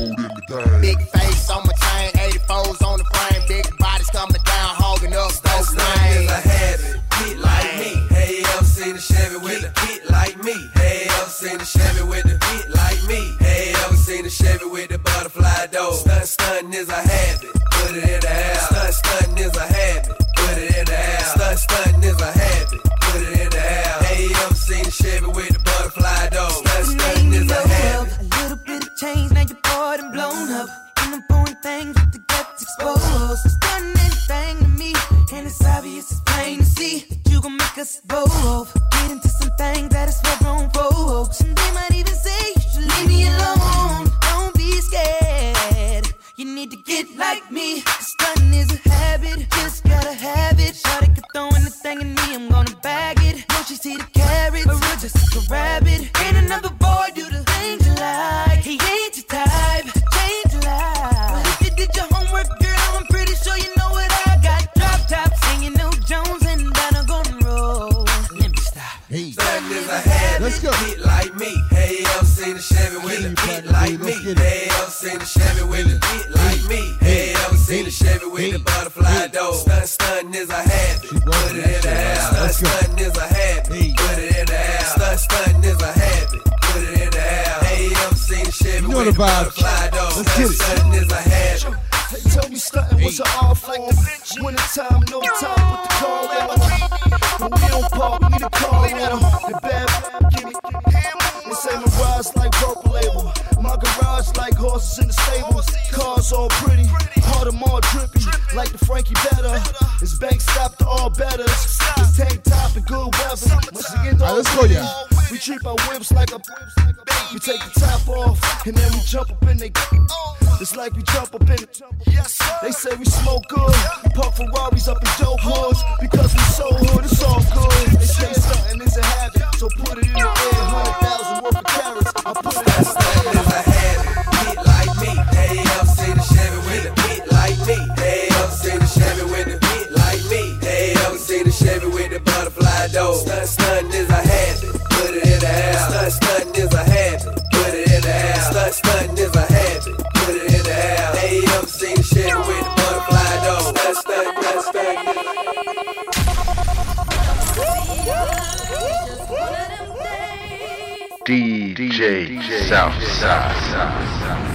[SPEAKER 6] Big face on my chain, 84s on the frame. Big bodies coming down, hogging up those
[SPEAKER 21] Stuntin' is
[SPEAKER 6] lanes.
[SPEAKER 21] a habit, get like me. Hey, ever seen a Chevy with a get like me? Hey, ever seen a Chevy with a get like me? Hey, ever seen a Chevy with the butterfly door? Stuntin' is a habit, put it in the house. Stuntin' is a habit, put it in the house. Stuntin' is a habit, put it in the house. Hey, ever seen a Chevy with the butterfly door? Stuntin' is a habit.
[SPEAKER 23] A little bit of change, now you're bored and blown up. And I'm pouring things with the guts exposed. It's done anything to me, and it's obvious, it's plain to see that you gon' make us both get into some things that is for grown folks. And they might even say you should leave me alone. Don't be scared, you need to get like me. Stunting is a habit, just gotta have it. Shawty could throw anything in me, I'm gonna bag it. No, she see the carrots, but we're just like a rabbit. Ain't another boy do the things you like. He ain't your type, change your life. Well, if you did your homework, girl, I'm pretty sure you know what I got. Drop top, singing no Jones and down a golden road. Let me stop.
[SPEAKER 21] Hey. Stuntin' is a habit, let's go. Get like me. Hey, ever seen a Chevy with a get like me? Hey, ever seen a Chevy with a get like me? Hey, ever seen a Chevy with a butterfly door? Stuntin' is a habit, put it in the house. Stuntin' is a habit,
[SPEAKER 8] Stunting is a habit. Put it in the air. AMC the Chevy with the butterfly door. Stunting is a habit.
[SPEAKER 4] They told me stunting was an art form. Wintertime, no time with the car on. But we don't park, we the car on. The bad give me. They say my ride's like purple label. My garage like horses in the stable. Cars all pretty, heart them all drippy. Like the Frankie Better. It's bank stop to all betters. It's tank top and good weather. Once again, let's go, yeah. We treat our whips like a. We take the top off and then we jump up in they. It's like we jump up in it. They say we smoke good. Park Ferraris up in dope hoods. Because we so hood, it's all good. They say something is a habit. So put it in the air, 100,000 worth of carrots. I put it in the
[SPEAKER 8] Stunting is a habit. Hit like me. AMC the Chevy with the hit like me. AMC the Chevy with the hit like me. AMC the Chevy with the butterfly door. Stunting is a habit. Put it in the air. Stunting is a habit. Put it in the air. Stunting is a habit. Put it in the air. AMC the Chevy with the butterfly door. Stunting.
[SPEAKER 14] DJ Southside.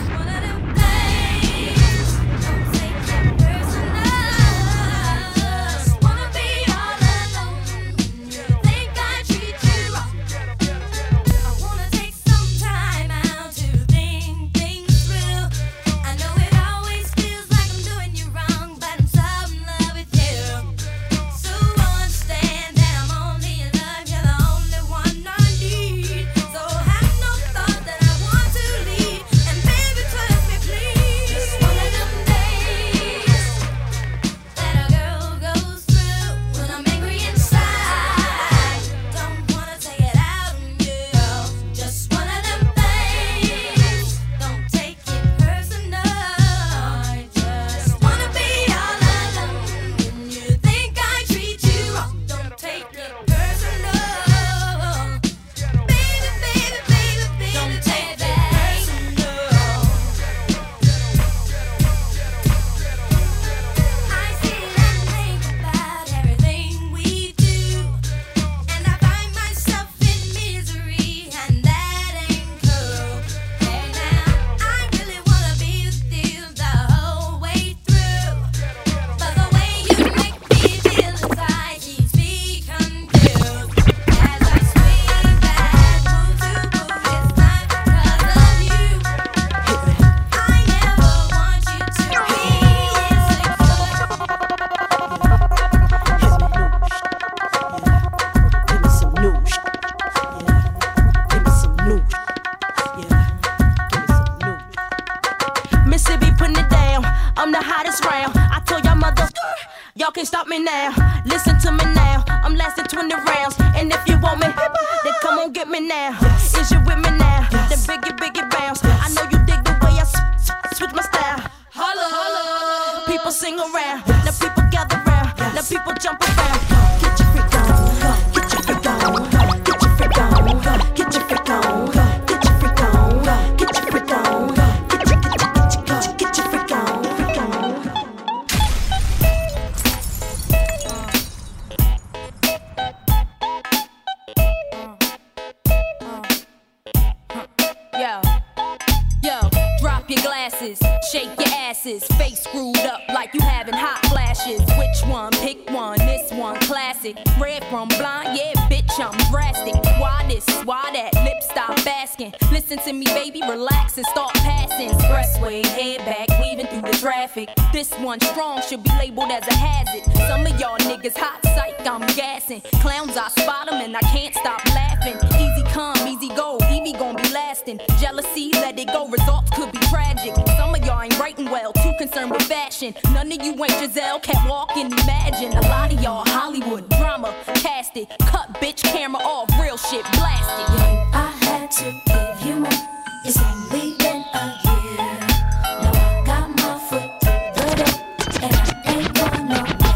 [SPEAKER 10] This one strong should be labeled as a hazard. Some of y'all niggas hot psych, I'm gassing. Clowns, I spot them and I can't stop laughing. Easy come, easy go, Evie gon' be lasting. Jealousy, let it go, results could be tragic. Some of y'all ain't writing well, too concerned with fashion. None of you ain't Giselle, can't walk and imagine. A lot of y'all Hollywood drama, cast it. Cut bitch camera off, real shit blasted.
[SPEAKER 11] Yo, I had to give you more. It's only been a year. Now I got my foot through the door, and I ain't going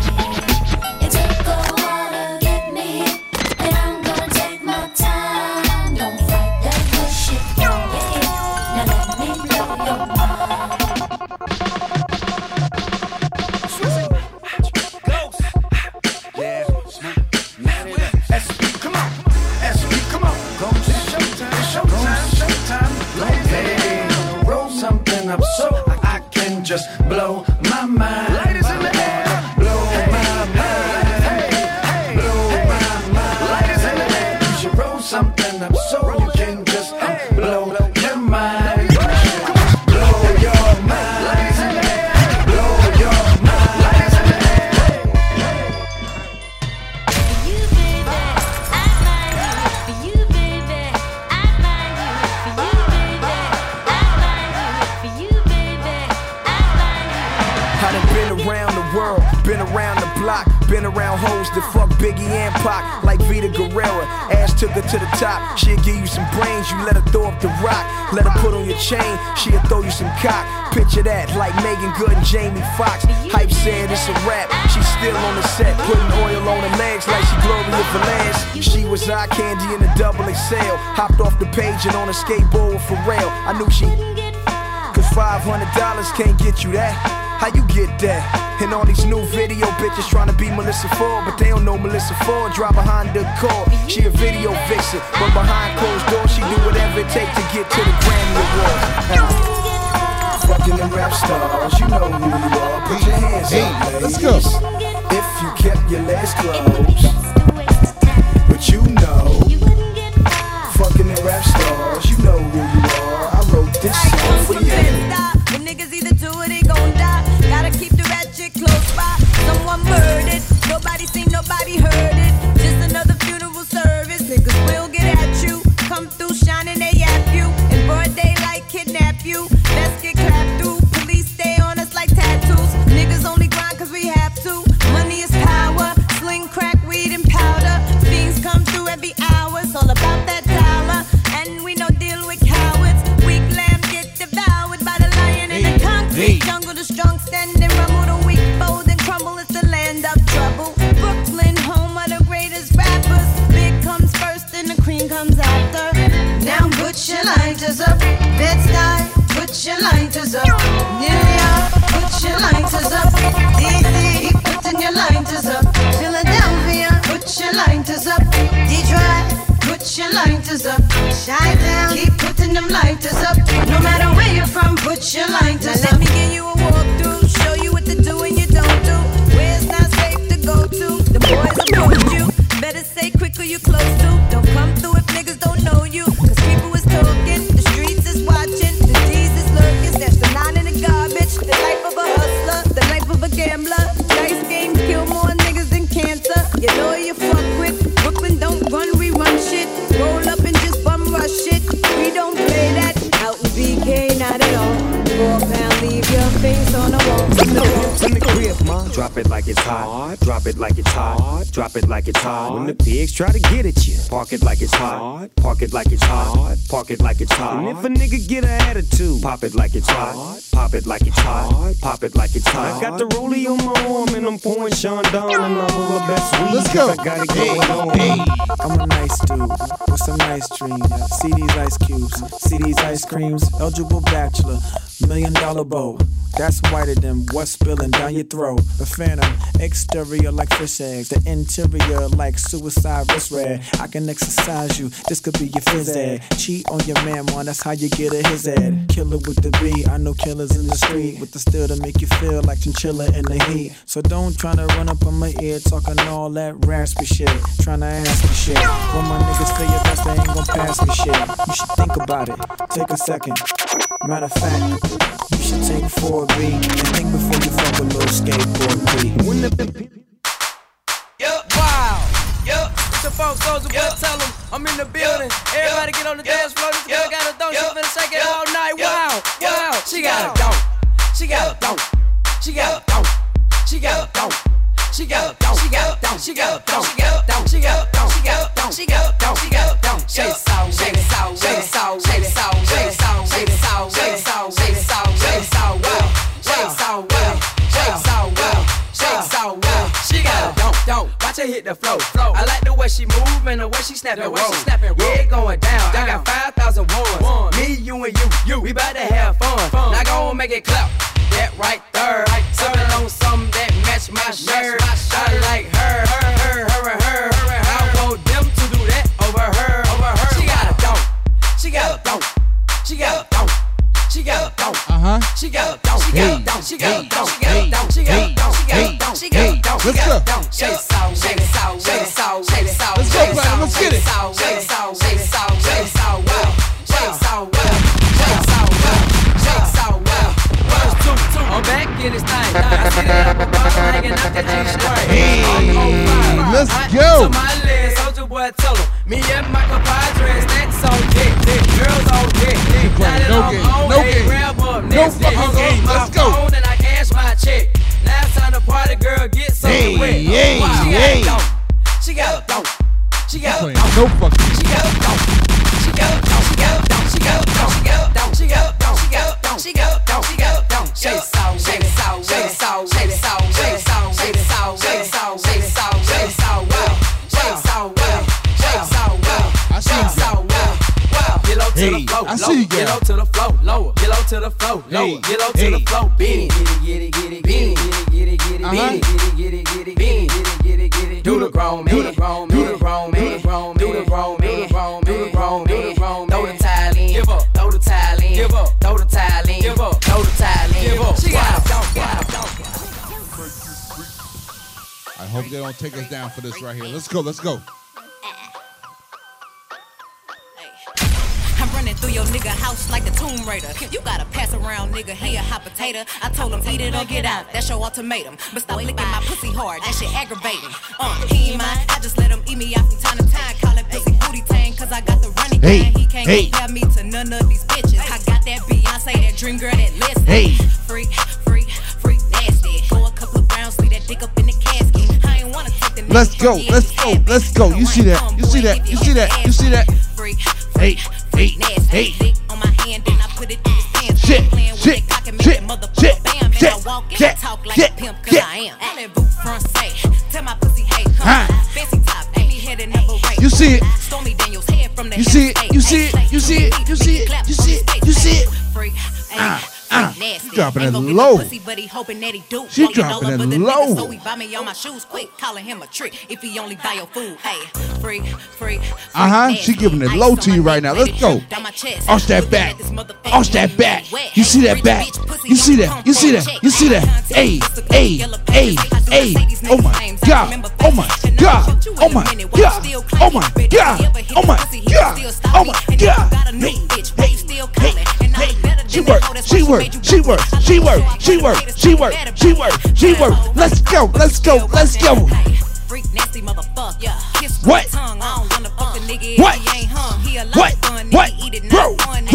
[SPEAKER 11] nowhere. It took a while to get me here, and I'm gonna take my time. Don't fight that good shit, yeah. Now let me blow your mind.
[SPEAKER 24] Ghost, yeah, SB, come on, SB, come on. Go
[SPEAKER 3] just blow my mind. Ladies in the air. Blow my mind. Blow my mind. Ladies in the air. You should roll something up so you can just blow your mind. Blow your mind. Ladies in the air. Blow your mind. Ladies in the air.
[SPEAKER 11] For you, baby, I find you. For you, baby, I find you. For you, baby, I find you. For you, baby, I find you.
[SPEAKER 19] I done been around the world, been around the block, been around hoes that fuck Biggie and Pac, like Vita Guerrera. Ass took her to the top, she'll give you some brains, you let her throw up the rock. Let her put on your chain, she'll throw you some cock. Picture that, like Megan Good and Jamie Foxx. Hype said it's a rap, she's still on the set, putting oil on her legs like she Gloria Velez. She was eye candy in a double XL, hopped off the page and on a skateboard with Pharrell. I knew she, cause $500 can't get you that. How you get that? And all these new video bitches trying to be Melissa Ford, but they don't know Melissa Ford drive behind the car. She a video vixen, but behind closed doors she do whatever it takes to get to the Grammy Awards. Fucking the rap stars, you know who you are. Put your hands up, ladies.
[SPEAKER 7] Let's go.
[SPEAKER 19] If you kept your legs closed, but you know, fucking the rap stars, you know who you are. I wrote this song for you.
[SPEAKER 23] When niggas either do or they gon' die. Gotta keep the ratchet close by. Someone murdered, nobody seen, nobody heard it. Just another funeral service. Niggas will get at you. Come through shining, they yap you. In broad daylight, kidnap you. Let's get clapped through. Police stay on us like tattoos. Niggas only grind cause we have to. Money is power. Sling, crack, weed, and powder. Fiends come through every hour. It's all about that dollar. And we no deal with cowards. Weak lamb get devoured by the lion in the concrete jungle. The strong stand and rumble. The weak fold and crumble. It's the land of trouble. Brooklyn, home of the greatest rappers. Big comes first and the cream comes after. Now put your lighters up. Bed-Stuy, put your lighters up. New York, put your lighters up. DC, keep putting your lighters up. Philadelphia, put your lighters up. Detroit, put your lighters up. Chi-Town, keep putting them lighters up. No matter where you're from, put your lighters up. Let me give you a walkthrough, show you what to do and you don't do. Where it's not safe to go to. The boys approach you. Better say quick or you close to. Don't come through if niggas don't know you. Cause people is talking, the streets is watching, the D's is lurking. That's the nine in the garbage. The life of a hustler, the life of a gambler. Dice games kill more niggas than cancer. You know you fuck with. Brooklyn don't run, we run shit. Roll up and just bum rush shit. We don't play that. Out in BK, not at all. 4 pound, leave your face on the wall.
[SPEAKER 12] In the crib, ma. Drop it like it's hot. Drop it like it's hot. Drop it like it's hot. When the pigs try to get at you, park it like it's hot. Park it like it's hot. Park it like it's hot. And if a nigga get an attitude, pop it like it's hot. Pop it like it's hot. Pop it like it's hot. I got the rollie on my arm and I'm pouring Sean Don and I'm over best weed.
[SPEAKER 7] Let's go.
[SPEAKER 12] I got it going on.
[SPEAKER 24] I'm a nice dude with some nice dreams. See these ice cubes, see these ice creams. Eligible bachelor, $1 million bow. That's whiter than what's spilling down your throat. The phantom, exterior like fish eggs, the interior like suicide wrist red. I can exercise you, this could be your phys ed. Cheat on your man, man, that's how you get a his ed. Killer with the B, I know killers in the street with the steel to make you feel like chinchilla in the heat. So don't tryna run up on my ear talking all that raspy shit, tryna ask me shit. When my niggas feel your best, they ain't gon' pass me shit. You should think about it, take a second. Matter of fact, you should take 4B and think before you fuck a little skateboard B. When the
[SPEAKER 5] wow, it's your folks, Soulja Boy, tell them I'm in the building. Everybody get on the dance floor, this girl got a dope, she finna shake it all night. Wow, she got a dope, she got a dope, she got a dope, she got a dope. She got a dope, she got a dope, she got a dope, she got a dope, she got a dope, she got a dope, she got a dope, she got a dope. Shake it out, shake it out, shake it out, shake it out, shake it out, shake it out, shake it out, shake it out, shake it out, well, shake it out, well, shake it out, well, shake it out, well. She got a dope, watch her hit the flow. I like the way she move and the way she snap and roll. Yeah, it going down. I got 5,000 ones. Me, you, and you. We bout to have fun. Now go and make it clap. That right there. Sippin' on something that match my shirt. I like her. I want them to do that over her. She got a dope. She got a dope. She got a dope. She got a dope. She got a dope. She got a dope.
[SPEAKER 23] she go, she go, she go, she go, she go,
[SPEAKER 7] Let's go.
[SPEAKER 23] shake it out, shake it out, shake it out, shake it out,
[SPEAKER 7] Let's go, Platinum. Let's get it.
[SPEAKER 23] shake it out, shake it out, shake it out, shake it out, well, shake it out, well, shake it out, well, shake it out, well.
[SPEAKER 5] I'm back in this thing. I see the apple bottom hanging out the G-string.
[SPEAKER 7] Hey, let's go.
[SPEAKER 5] So my list, Soulja Boy told him, me and my compadres, that's on dick, girls on dick.
[SPEAKER 7] No game, no game, no fucking game. Let's go.
[SPEAKER 5] And I cash my check. Last time the party girl get something wet.
[SPEAKER 7] Hey, hey.
[SPEAKER 23] She go, she go,
[SPEAKER 7] No fucking.
[SPEAKER 23] she go, she go, she go, she go, she go, she go, she go, she go, she go, shake it out, shake it out, shake it out, shake it out, shake it out, shake it out, shake it out, shake it out, shake it out, well, shake it out, well, shake it out, well, shake it out, well, well.
[SPEAKER 5] Get low to
[SPEAKER 7] Hey,
[SPEAKER 5] the flow,
[SPEAKER 7] I see you,
[SPEAKER 5] get
[SPEAKER 7] girl.
[SPEAKER 5] low to the flow, lower. Get low to the flow, lower. Get low to the flow, beat it, get it, get it, get it, get it, get it, get it, get it, get it, get it, get it, get it. Do the grown man, do the grown man, do the grown man, do the grown man, do the grown man, do the grown man. Throw the towel in, give up. Throw the towel in, give up. Throw the towel in, give up. Throw the towel in, give up. She got
[SPEAKER 7] I hope they don't take us down for this right here. Let's go, let's go.
[SPEAKER 10] I'm running through your nigga house like the Tomb Raider. You gotta pass around, nigga, he a hot potato. I told him eat it or get out, that's your ultimatum. But stop licking my pussy hard, that shit aggravating. He ain't mine, I just let him eat me out from time to time. Call it pussy booty tang, cause I got the running game. He can't compare me to none of these bitches. I got that Beyonce, that dream girl that listen. Freak, freak, freak nasty. Go a couple of rounds, leave that dick up in the casket. I ain't wanna take the
[SPEAKER 7] Let's go, let's go, let's go. You see that, you see that, you see that, you see that. Hey, hey, hey.
[SPEAKER 10] On my hand, then I put it in his pants.
[SPEAKER 7] Shit,
[SPEAKER 10] Playing with
[SPEAKER 7] shit,
[SPEAKER 10] that cock and make
[SPEAKER 7] shit,
[SPEAKER 10] that motherfucker
[SPEAKER 7] shit,
[SPEAKER 10] bam. And
[SPEAKER 7] shit,
[SPEAKER 10] I walk and
[SPEAKER 7] shit,
[SPEAKER 10] I talk like
[SPEAKER 7] shit,
[SPEAKER 10] a pimp, cause
[SPEAKER 7] shit.
[SPEAKER 10] I am. Allez-vous français. Tell my pussy, hey, come. Fancy top, ain't me head and never right.
[SPEAKER 7] You see it.
[SPEAKER 10] Stormy Daniels head from the
[SPEAKER 7] You see it, you see it, you see it, you see it, you see it, you see it.
[SPEAKER 10] Freak,
[SPEAKER 7] She dropping it low. She dropping it low.
[SPEAKER 10] So he buy me all my shoes quick, calling him a trick if he only buy your food. Hey, free, free.
[SPEAKER 7] She giving it low to you right now. Let's go. Arch that back. Arch that back. You see that back? You see that? You see that? You see that? Hey, hey, hey, hey. Oh my God. Oh my God. Oh my God. Oh my God. Oh my God. Oh my God. Hey, hey, hey, hey. She work. She work. She work. She work. She work. She work. She work. She work. Let's go. Let's go. Let's go.
[SPEAKER 10] Freak nasty motherfucker.
[SPEAKER 7] What? What? What? What? Bro,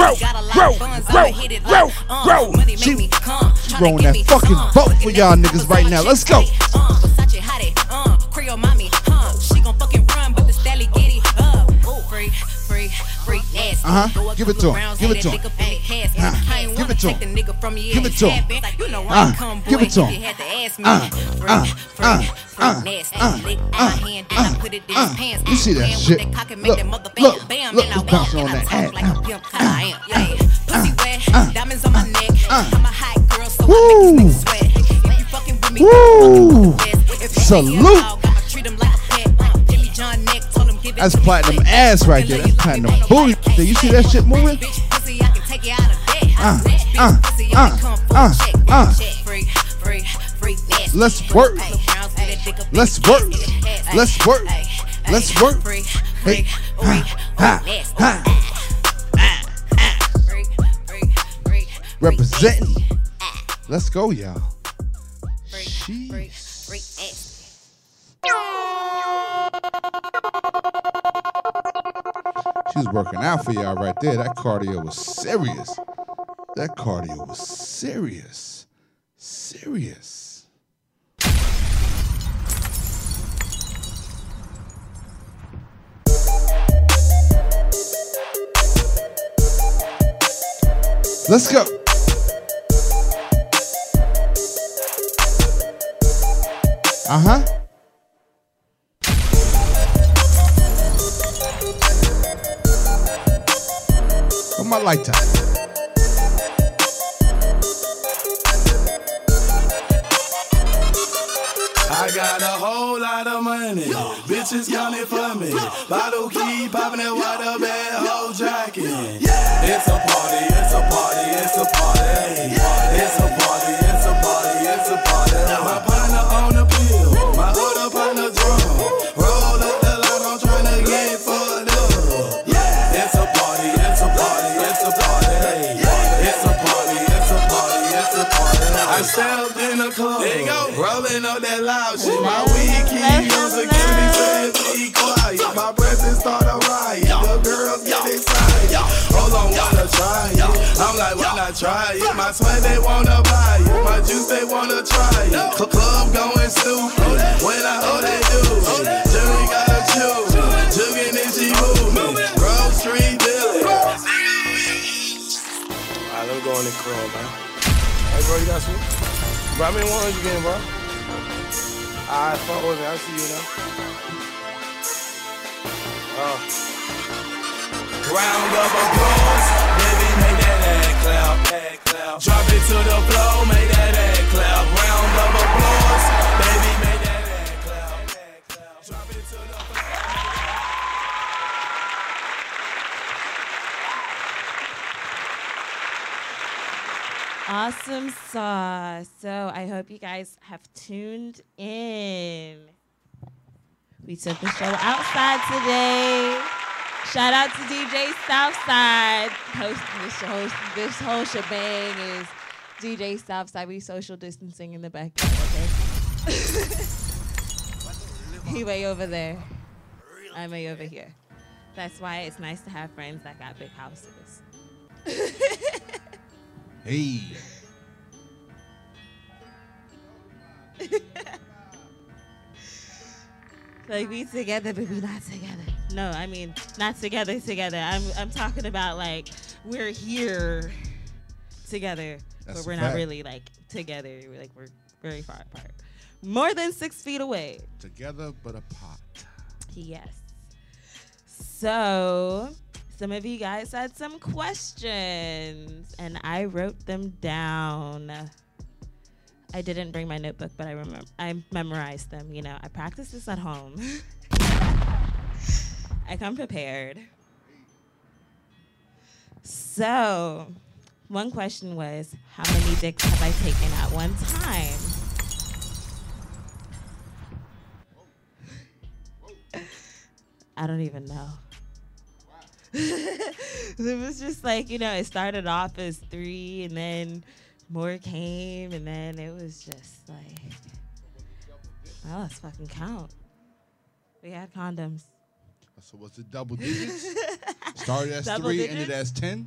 [SPEAKER 7] bro. She throwing that fucking boat for y'all niggas right now. Let's go.
[SPEAKER 10] Versace hottie, Creole mommy, she gon' fucking run, but the stally get it up. Freak, freak, freak nasty.
[SPEAKER 7] Give it to him. Give it to him. Give it to him. Give it to him.
[SPEAKER 10] You know where I come, boy.
[SPEAKER 7] Give it to
[SPEAKER 10] You
[SPEAKER 7] him.
[SPEAKER 10] had to ask me. Freak, freak, freak nasty. Lick my hand, then I put it in his pants.
[SPEAKER 7] You see that
[SPEAKER 10] Playing with
[SPEAKER 7] shit?
[SPEAKER 10] that cock and make
[SPEAKER 7] Look,
[SPEAKER 10] that mother
[SPEAKER 7] look,
[SPEAKER 10] bam,
[SPEAKER 7] look,
[SPEAKER 10] and I
[SPEAKER 7] it's bouncing
[SPEAKER 10] walk
[SPEAKER 7] on
[SPEAKER 10] and I
[SPEAKER 7] that
[SPEAKER 10] talk like a pimp, 'cause I am. Yeah. Pussy wet, diamonds on my neck. I'm a hot girl, so
[SPEAKER 7] Woo.
[SPEAKER 10] I make these niggas sweat. If you fucking with me,
[SPEAKER 7] Woo.
[SPEAKER 10] if you
[SPEAKER 7] Salute.
[SPEAKER 10] I'ma treat him like a pet. Jimmy John neck, told him give it
[SPEAKER 7] That's
[SPEAKER 10] to me
[SPEAKER 7] platinum
[SPEAKER 10] quick.
[SPEAKER 7] ass right there. That's platinum booty. Do you see that shit moving?
[SPEAKER 10] Pussy, I can take you out of bed. Pussy, I can come for a check. Freak, freak, freak, nasty.
[SPEAKER 7] Let's work. Let's work. Let's work. Let's work. Hey, ha. Representing. Let's go, y'all. She's working out for y'all right there. That cardio was serious. That cardio was serious. Serious. Let's go. Where my light at?
[SPEAKER 13] I got a whole lot of money. Bitches coming for me. Bottle keep popping that water bed, whole jacking. It's a party, it's a party, it's a party. It's a party, it's a party. stepped in the club. There you go. Rolling up that loud shit. My weed keep on security saying be quiet. My presence start a riot. The girls get excited. Hold on, wanna try it. I'm like, why not try it? My sweat, they wanna buy it. My juice, they wanna try it. Club going stupid. When I hold they do. Jury gotta choose. Jugging and she moving. Grove Street dealing. Alright, let me go in the club, man. Hey, bro, you got some? Bro, how many ones you getting, bro? Alright, fuck with me. I see you now. Round of applause, baby, make that ass clap. Drop it to the floor, make that ass clap. Round of applause, baby, make that ass clap. Drop it to the
[SPEAKER 15] Awesome sauce. So I hope you guys have tuned in. We took the show outside today. Shout out to DJ Southside hosting the show. This whole shebang is DJ Southside. We social distancing in the backyard, okay? He way over there. I'm way over here. That's why it's nice to have friends that got big houses.
[SPEAKER 7] Hey.
[SPEAKER 15] Like we together, but we not together. No, I mean not together. I'm talking about like we're here together,
[SPEAKER 7] That's
[SPEAKER 15] but we're
[SPEAKER 7] a
[SPEAKER 15] not
[SPEAKER 7] fact.
[SPEAKER 15] really like together. We're very far apart, more than 6 feet away.
[SPEAKER 7] Together but apart.
[SPEAKER 15] Yes. So some of you guys had some questions, and I wrote them down. I didn't bring my notebook, but I memorized them. You know, I practiced this at home. I come prepared. So, one question was, how many dicks have I taken at one time? I don't even know. It was just like, you know, it started off as 3 and then more came and then it was just like, well, let's fucking count. We had condoms.
[SPEAKER 7] So what's it, double digits? Started as
[SPEAKER 15] Double
[SPEAKER 7] 3,
[SPEAKER 15] digits?
[SPEAKER 7] ended as 10?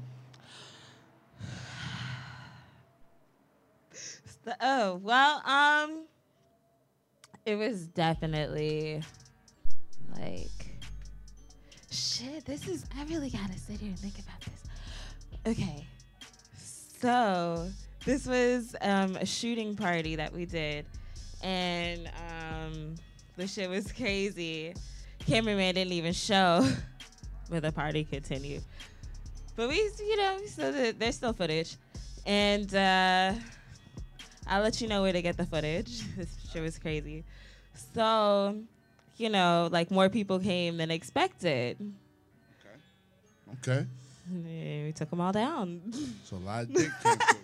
[SPEAKER 15] It was definitely like, shit, I really gotta sit here and think about this. Okay, so this was a shooting party that we did, and the shit was crazy. Cameraman didn't even show, but the party continued. But we still did, there's still footage, and I'll let you know where to get the footage. This shit was crazy. So, you know, like more people came than expected.
[SPEAKER 7] Okay.
[SPEAKER 15] And we took them all down.
[SPEAKER 7] So a lot of dick came through.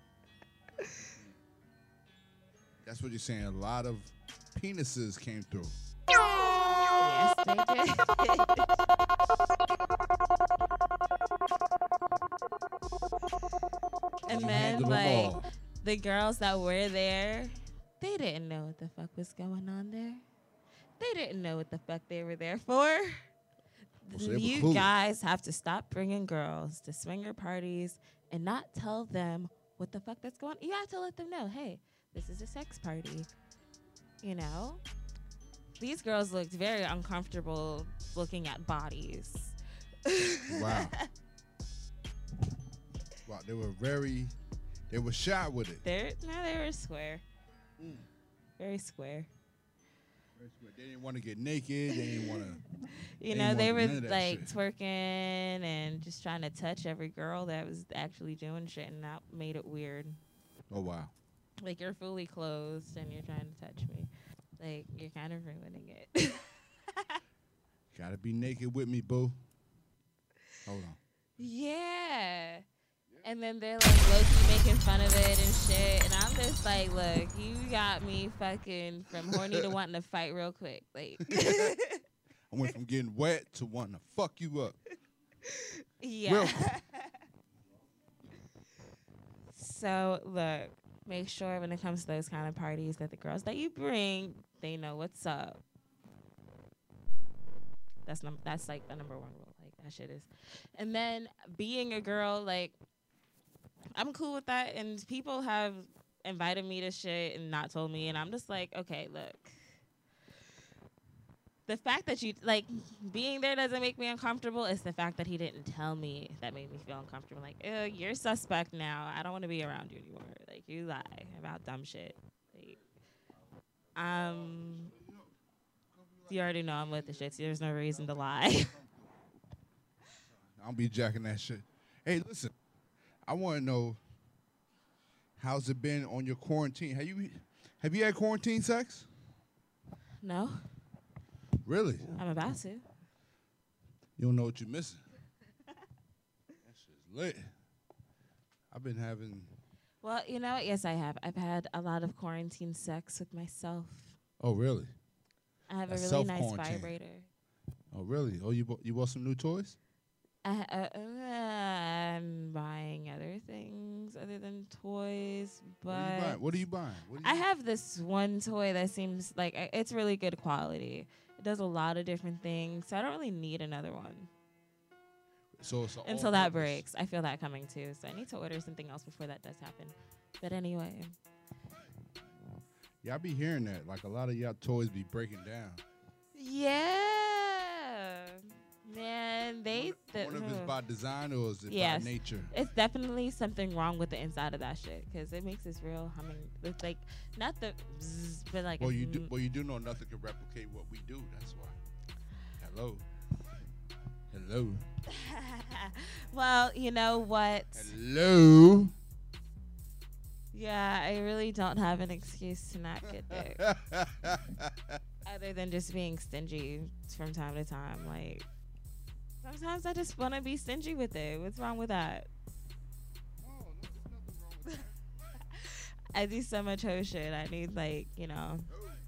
[SPEAKER 7] That's what you're saying. A lot of penises came through.
[SPEAKER 15] Yes, they did. And then,
[SPEAKER 7] handled them
[SPEAKER 15] like,
[SPEAKER 7] all.
[SPEAKER 15] the girls that were there, they didn't know what the fuck was going on there. They didn't know what the fuck they were there for.
[SPEAKER 7] So they were
[SPEAKER 15] You
[SPEAKER 7] clueless.
[SPEAKER 15] guys have to stop bringing girls to swinger parties and not tell them what the fuck that's going on. You have to let them know, hey, this is a sex party. You know? These girls looked very uncomfortable looking at bodies.
[SPEAKER 7] Wow. Wow, they were shy with it.
[SPEAKER 15] They were square. Very square.
[SPEAKER 7] They didn't want to get naked. They didn't want to.
[SPEAKER 15] You know, they were like twerking and just trying to touch every girl that was actually doing shit, and that made it weird.
[SPEAKER 7] Oh, wow.
[SPEAKER 15] Like, you're fully clothed and you're trying to touch me. Like, you're kind of ruining it.
[SPEAKER 7] Gotta be naked with me, boo. Hold on.
[SPEAKER 15] Yeah. And then they're like low-key making fun of it and shit. And I'm just like, look, you got me fucking from horny to wanting to fight real quick. Like,
[SPEAKER 7] I went from getting wet to wanting to fuck you up.
[SPEAKER 15] yeah.
[SPEAKER 7] Real quick.
[SPEAKER 15] So, look, make sure when it comes to those kind of parties that the girls that you bring, they know what's up. That's like the number one rule. Like that shit is. And then being a girl, like I'm cool with that. And people have invited me to shit and not told me, and I'm just like, okay, look. The fact that you like being there doesn't make me uncomfortable. It's the fact that he didn't tell me that made me feel uncomfortable. Like, you're suspect now. I don't want to be around you anymore. Like, you lie about dumb shit. Like, you already know I'm with the shit. So there's no reason to lie.
[SPEAKER 7] I'll be jacking that shit. Hey, listen, I want to know how's it been on your quarantine? Have you had quarantine sex?
[SPEAKER 15] No.
[SPEAKER 7] Really?
[SPEAKER 15] I'm about to.
[SPEAKER 7] You don't know what you're missing. That shit's lit. I've been having.
[SPEAKER 15] Well, you know, yes, I have. I've had a lot of quarantine sex with myself.
[SPEAKER 7] Oh, really?
[SPEAKER 15] I have a really nice vibrator.
[SPEAKER 7] Oh, really? Oh, you bought some new toys?
[SPEAKER 15] I'm buying other things other than toys, but
[SPEAKER 7] What are you buying?
[SPEAKER 15] I have this one toy that seems like it's really good quality. It does a lot of different things, so I don't really need another one.
[SPEAKER 7] So it's
[SPEAKER 15] until that breaks. I feel that coming too, so I need to order something else before that does happen. But anyway.
[SPEAKER 7] Yeah, I be hearing that. Like a lot of y'all toys be breaking down.
[SPEAKER 15] Yeah. Man,
[SPEAKER 7] one of it's by design or is it by nature?
[SPEAKER 15] It's definitely something wrong with the inside of that shit because it makes this real humming. It's like not the bzzz, but like.
[SPEAKER 7] Well, you do know nothing can replicate what we do. That's why. Hello.
[SPEAKER 15] Well, you know what?
[SPEAKER 7] Hello.
[SPEAKER 15] Yeah, I really don't have an excuse to not get dick. Other than just being stingy from time to time. Like, sometimes I just want to be stingy with it. What's wrong with that? I do so much hoe shit. I need, like, you know.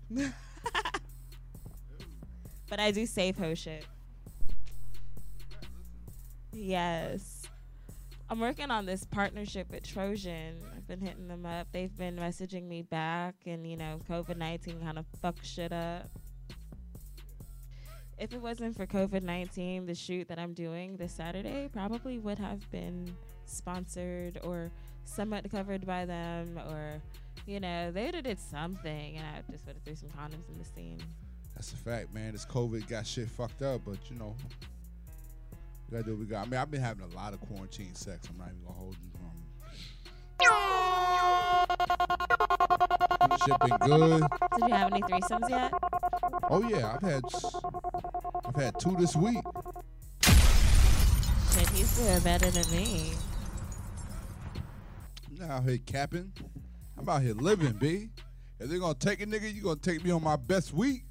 [SPEAKER 15] But I do safe hoe shit. Yes. I'm working on this partnership with Trojan. I've been hitting them up. They've been messaging me back, and, you know, COVID-19 kind of fucked shit up. If it wasn't for COVID-19, the shoot that I'm doing this Saturday probably would have been sponsored or somewhat covered by them, or, you know, they would have did something, and I just would have threw some condoms in the scene.
[SPEAKER 7] That's a fact, man. This COVID got shit fucked up, but, you know, we gotta do what we got. I mean, I've been having a lot of quarantine sex. I'm not even gonna hold you. Shit been good.
[SPEAKER 15] Did you have any threesomes yet?
[SPEAKER 7] Oh yeah, I've had 2 this week.
[SPEAKER 15] Shit, he's doing better than me.
[SPEAKER 7] I'm not out here capping. I'm out here living, B. If they're gonna take a nigga, you gonna take me on my best week.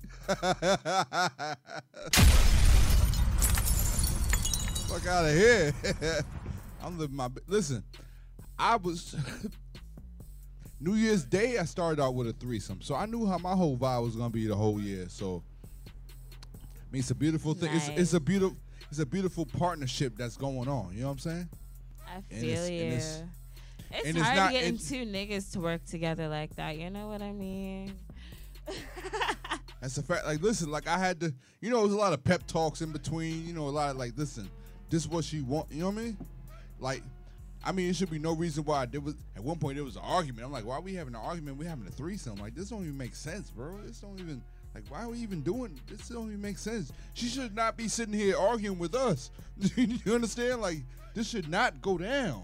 [SPEAKER 7] Fuck out of here. I'm living my listen, I was New Year's Day I started out with a threesome. So I knew how my whole vibe was gonna be the whole year. So I mean it's a beautiful thing.
[SPEAKER 15] Nice.
[SPEAKER 7] It's a beautiful partnership that's going on. You know what I'm saying?
[SPEAKER 15] I feel you. It's hard getting 2 niggas to work together like that. You know what I mean?
[SPEAKER 7] That's a fact. Like, listen, like I had to, you know, there's a lot of pep talks in between. You know, a lot of like, listen, this is what she want. You know what I mean? Like, I mean, it should be no reason why there was. At one point, there was an argument. I'm like, why are we having an argument? We're having a threesome. Like, this don't even make sense, bro. This don't even. Like, why are we even doing this? Don't even make sense. She should not be sitting here arguing with us. You understand? Like, this should not go down.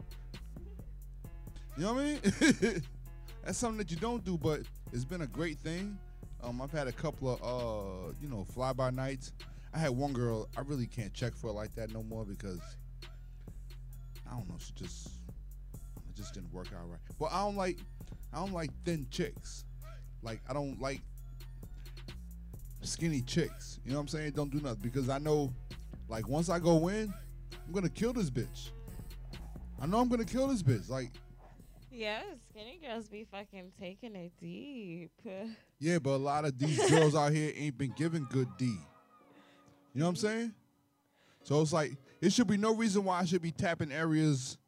[SPEAKER 7] You know what I mean? That's something that you don't do, but it's been a great thing. I've had a couple of, you know, fly-by nights. I had one girl, I really can't check for her like that no more because, I don't know, it just didn't work out right. But I don't like thin chicks. Like, I don't like skinny chicks. You know what I'm saying? Don't do nothing because I know, like, once I go in, I'm going to kill this bitch. I know I'm going to kill this bitch. Like,
[SPEAKER 15] yeah, skinny girls be fucking taking it deep.
[SPEAKER 7] Yeah, but a lot of these girls out here ain't been given good D. You know what I'm saying? So it's like, it should be no reason why I should be tapping areas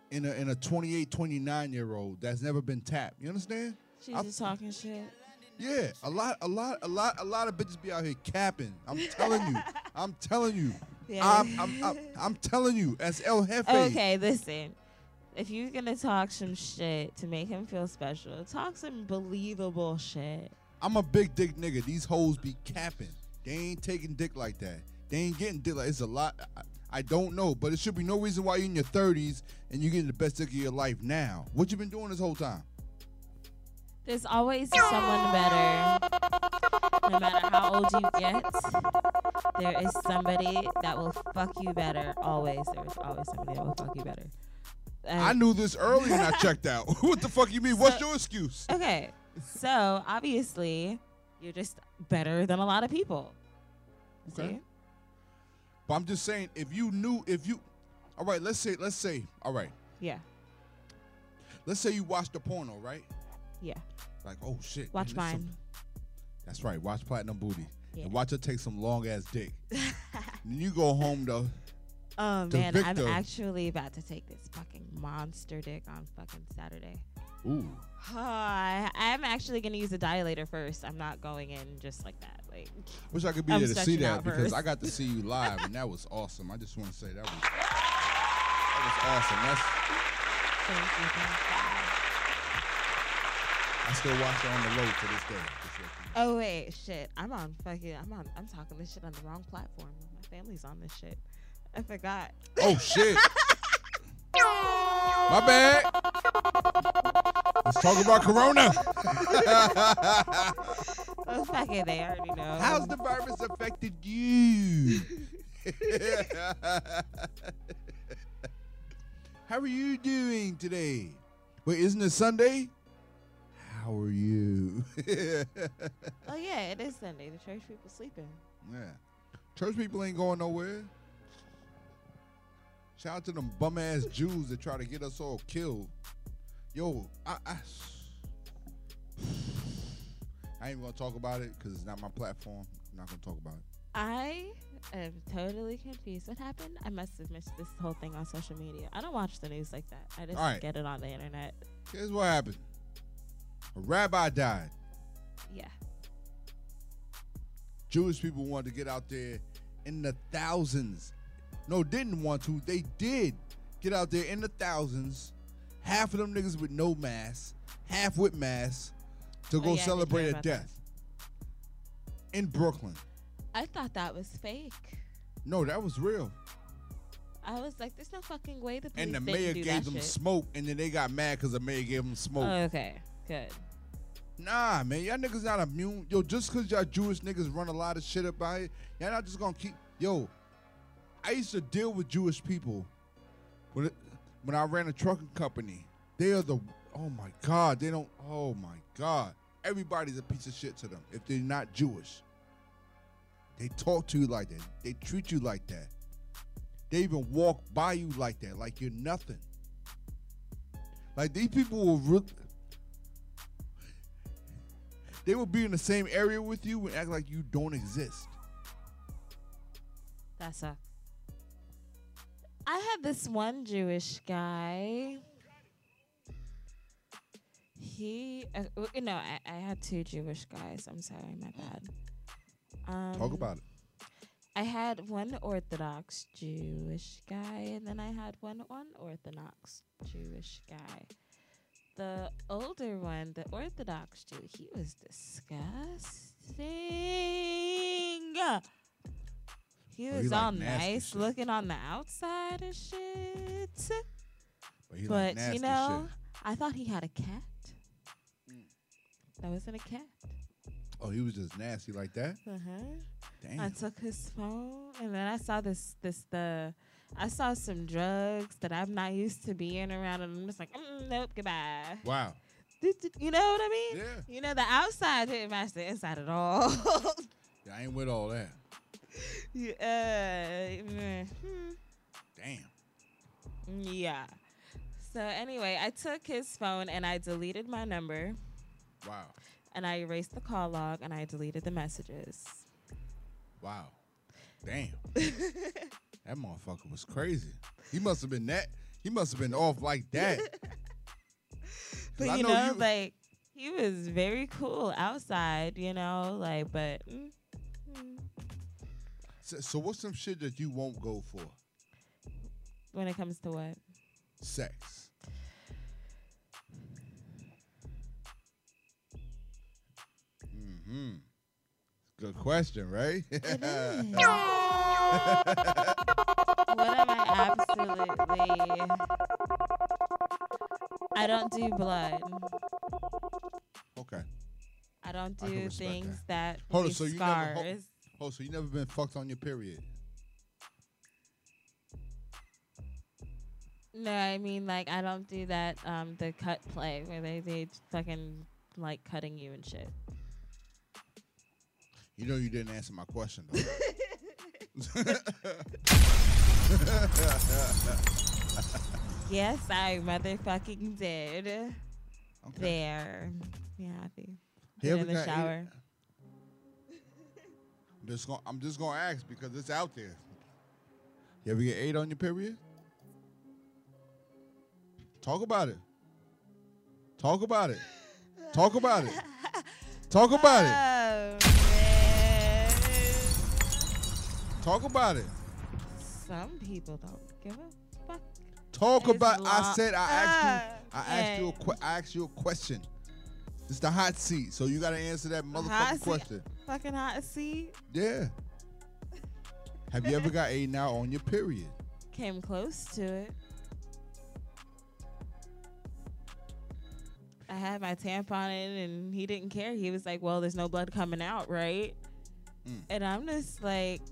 [SPEAKER 7] in a 28, 29-year-old that's never been tapped. You understand?
[SPEAKER 15] She's just talking shit.
[SPEAKER 7] Yeah, a lot of bitches be out here capping. I'm telling you.
[SPEAKER 15] Yeah.
[SPEAKER 7] I'm telling you, as El Jefe.
[SPEAKER 15] Okay, listen. If you're gonna talk some shit to make him feel special, talk some believable shit.
[SPEAKER 7] I'm a big dick nigga. These hoes be capping. They ain't taking dick like that. They ain't getting dick like it's a lot. I don't know, but it should be no reason why you're in your 30s and you're getting the best dick of your life now. What you been doing this whole time?
[SPEAKER 15] There's always someone better. No matter how old you get, there is somebody that will fuck you better. Always. There's always somebody that will fuck you better.
[SPEAKER 7] I knew this early and I checked out. What the fuck you mean? What's your excuse?
[SPEAKER 15] Okay. So, obviously, you're just better than a lot of people.
[SPEAKER 7] Okay.
[SPEAKER 15] See?
[SPEAKER 7] But I'm just saying, all right, let's say, all right.
[SPEAKER 15] Yeah.
[SPEAKER 7] Let's say you watched the porno, right?
[SPEAKER 15] Yeah.
[SPEAKER 7] Like, oh shit.
[SPEAKER 15] Watch
[SPEAKER 7] man,
[SPEAKER 15] mine.
[SPEAKER 7] That's right. Watch Platinum Booty.
[SPEAKER 15] Yeah.
[SPEAKER 7] And watch her take some long ass dick. Then you go home though.
[SPEAKER 15] Oh man,
[SPEAKER 7] Victor.
[SPEAKER 15] I'm actually about to take this fucking monster dick on fucking Saturday.
[SPEAKER 7] Ooh.
[SPEAKER 15] I'm actually gonna use a dilator first. I'm not going in just like that. Like,
[SPEAKER 7] wish I could be
[SPEAKER 15] I'm
[SPEAKER 7] there to see
[SPEAKER 15] stretching
[SPEAKER 7] that
[SPEAKER 15] out
[SPEAKER 7] because
[SPEAKER 15] first.
[SPEAKER 7] I got to see you live and that was awesome. I just want to say that was awesome.
[SPEAKER 15] Thank you.
[SPEAKER 7] I still watch it on the low to this day.
[SPEAKER 15] Oh wait, shit. I'm talking this shit on the wrong platform. My family's on this shit. I forgot.
[SPEAKER 7] Oh shit. My bad. Let's talk about Corona.
[SPEAKER 15] Oh, fuck it, they already know.
[SPEAKER 7] How's the virus affected you? How are you doing today? Wait, isn't it Sunday? How are you?
[SPEAKER 15] Oh yeah, it is Sunday. The church people sleeping.
[SPEAKER 7] Yeah. Church people ain't going nowhere. Shout out to them bum ass Jews that try to get us all killed. Yo, I ain't even gonna talk about it because it's not my platform. I'm not gonna talk about it.
[SPEAKER 15] I am totally confused. What happened? I must have missed this whole thing on social media. I don't watch the news like that. I just
[SPEAKER 7] All right.
[SPEAKER 15] get it on the internet.
[SPEAKER 7] Here's what happened. A rabbi died.
[SPEAKER 15] Yeah.
[SPEAKER 7] Jewish people wanted to get out there in the thousands. No, didn't want to. They did get out there in the thousands. Half of them niggas with no mask, half with masks, to go
[SPEAKER 15] yeah, I
[SPEAKER 7] celebrate
[SPEAKER 15] did hear
[SPEAKER 7] a
[SPEAKER 15] about
[SPEAKER 7] death in Brooklyn.
[SPEAKER 15] I thought that was fake.
[SPEAKER 7] No, that was real.
[SPEAKER 15] I was like, there's no fucking way the police
[SPEAKER 7] And the
[SPEAKER 15] didn't
[SPEAKER 7] mayor
[SPEAKER 15] do
[SPEAKER 7] gave
[SPEAKER 15] that
[SPEAKER 7] them
[SPEAKER 15] shit.
[SPEAKER 7] smoke, and then they got mad because the mayor gave them smoke.
[SPEAKER 15] Oh, okay, good.
[SPEAKER 7] Nah, man, y'all niggas not immune. Yo, just because y'all Jewish niggas run a lot of shit up out here, y'all not just gonna keep. Yo, I used to deal with Jewish people when I ran a trucking company. They are oh my God, they don't, oh my God. Everybody's a piece of shit to them if they're not Jewish. They talk to you like that. They treat you like that. They even walk by you like that, like you're nothing. Like these people will they will be in the same area with you and act like you don't exist.
[SPEAKER 15] That sucks. I had this one Jewish guy. I had two Jewish guys. I'm sorry, my bad.
[SPEAKER 7] Talk about it.
[SPEAKER 15] I had one Orthodox Jewish guy, and then I had one unorthodox Jewish guy. The older one, the Orthodox Jew, he was disgusting. He was all nice looking on the outside and shit. But you know, I thought he had a cat. That wasn't a cat.
[SPEAKER 7] Oh, he was just nasty like that?
[SPEAKER 15] Uh-huh.
[SPEAKER 7] Damn.
[SPEAKER 15] I took his phone, and then I saw I saw some drugs that I'm not used to being around, and I'm just like, nope, goodbye.
[SPEAKER 7] Wow.
[SPEAKER 15] You know what I mean?
[SPEAKER 7] Yeah.
[SPEAKER 15] You know, the outside didn't match the inside at all.
[SPEAKER 7] Yeah, I ain't with all that. Damn.
[SPEAKER 15] Yeah. So anyway, I took his phone and I deleted my number.
[SPEAKER 7] Wow.
[SPEAKER 15] And I erased the call log and I deleted the messages.
[SPEAKER 7] Wow. Damn. That motherfucker was crazy. He must have been that. He must have been off like that.
[SPEAKER 15] But
[SPEAKER 7] I
[SPEAKER 15] you
[SPEAKER 7] know
[SPEAKER 15] know,
[SPEAKER 7] you-
[SPEAKER 15] like he was very cool outside, you know, like but
[SPEAKER 7] So what's some shit that you won't go for?
[SPEAKER 15] when it comes to what?
[SPEAKER 7] Sex. Mm-hmm. Good question, right?
[SPEAKER 15] What am I absolutely? I don't do blood.
[SPEAKER 7] Okay.
[SPEAKER 15] I don't
[SPEAKER 7] I can
[SPEAKER 15] do
[SPEAKER 7] respect
[SPEAKER 15] things that
[SPEAKER 7] Hold on,
[SPEAKER 15] leave
[SPEAKER 7] so you
[SPEAKER 15] scars.
[SPEAKER 7] never so you never been fucked on your period?
[SPEAKER 15] No, I mean like I don't do that the cut play where they fucking like cutting you and shit.
[SPEAKER 7] You know you didn't answer my question though.
[SPEAKER 15] Yes, I motherfucking did.
[SPEAKER 7] Okay.
[SPEAKER 15] There. Yeah, happy.
[SPEAKER 7] You ever
[SPEAKER 15] In the
[SPEAKER 7] got
[SPEAKER 15] shower.
[SPEAKER 7] I'm just gonna ask because it's out there. You ever get ate on your period? Talk about it. Talk about it. Talk about it. Talk about it. Talk about it.
[SPEAKER 15] Some people don't give a fuck.
[SPEAKER 7] Talk
[SPEAKER 15] It's
[SPEAKER 7] about. I
[SPEAKER 15] long-
[SPEAKER 7] said I
[SPEAKER 15] yeah.
[SPEAKER 7] asked you a question. It's the hot seat, so you gotta answer that
[SPEAKER 15] Hot
[SPEAKER 7] motherfucking
[SPEAKER 15] seat-
[SPEAKER 7] question.
[SPEAKER 15] Fucking hot seat.
[SPEAKER 7] Yeah. Have you ever got eaten out on your period?
[SPEAKER 15] Came close to it. I had my tampon in and he didn't care. He was like, well, there's no blood coming out, right? And I'm just like,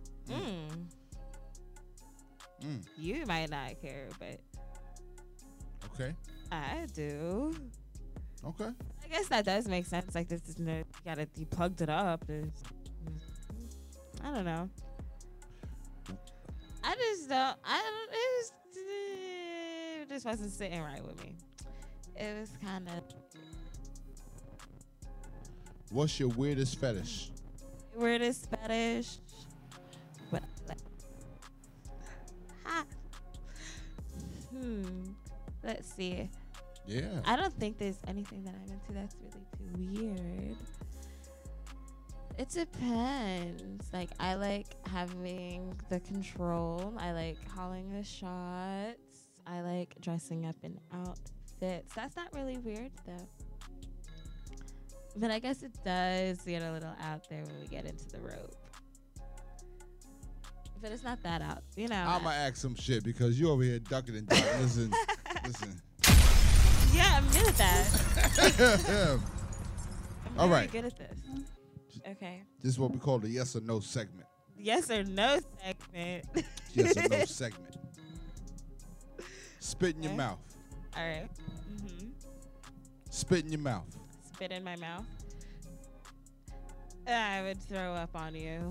[SPEAKER 15] you might not care, but
[SPEAKER 7] Okay.
[SPEAKER 15] I do.
[SPEAKER 7] Okay.
[SPEAKER 15] I guess that does make sense. Like this is no, you plugged it up. I don't know. I just don't. It just wasn't sitting right with me. It was kind of
[SPEAKER 7] What's your weirdest fetish?
[SPEAKER 15] weirdest fetish. But like, let's see.
[SPEAKER 7] Yeah.
[SPEAKER 15] I don't think there's anything that I'm into that's really too weird. It depends. Like I like having the control. I like calling the shots. I like dressing up in outfits. That's not really weird though. But I guess it does get a little out there when we get into the rope. But it's not that out, you know.
[SPEAKER 7] I'm gonna ask some shit because you over here ducking and ducking. Listen.
[SPEAKER 15] Yeah, I'm good at that. I'm
[SPEAKER 7] All
[SPEAKER 15] very
[SPEAKER 7] right.
[SPEAKER 15] good at this. Okay.
[SPEAKER 7] This is what we call the yes or no segment.
[SPEAKER 15] Yes or no segment.
[SPEAKER 7] Yes or no segment. Spit in your mouth.
[SPEAKER 15] All right. Mm-hmm.
[SPEAKER 7] Spit in your mouth.
[SPEAKER 15] Spit in my mouth. I would throw up on you.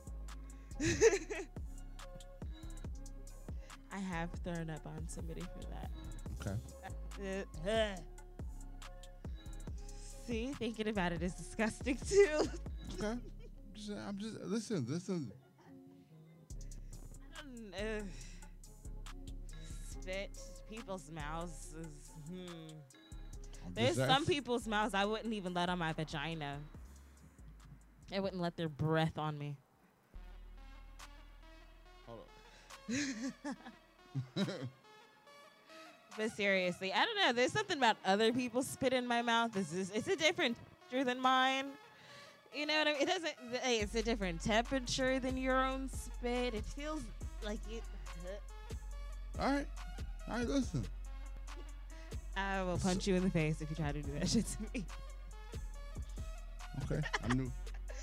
[SPEAKER 15] I have thrown up on somebody for that.
[SPEAKER 7] Okay.
[SPEAKER 15] See, thinking about it is disgusting too.
[SPEAKER 7] Okay. I'm just listen.
[SPEAKER 15] Spit people's mouths is
[SPEAKER 7] I'm
[SPEAKER 15] There's
[SPEAKER 7] just
[SPEAKER 15] some
[SPEAKER 7] asking.
[SPEAKER 15] people's mouths I wouldn't even let on my vagina. I wouldn't let their breath on me.
[SPEAKER 7] Hold
[SPEAKER 15] But seriously, I don't know. There's something about other people's spit in my mouth. It's a different texture than mine. You know what I mean? It doesn't. Hey, it's a different temperature than your own spit. It feels like it.
[SPEAKER 7] All right, listen.
[SPEAKER 15] I will punch you in the face if you try to do that shit to me.
[SPEAKER 7] Okay, I'm new.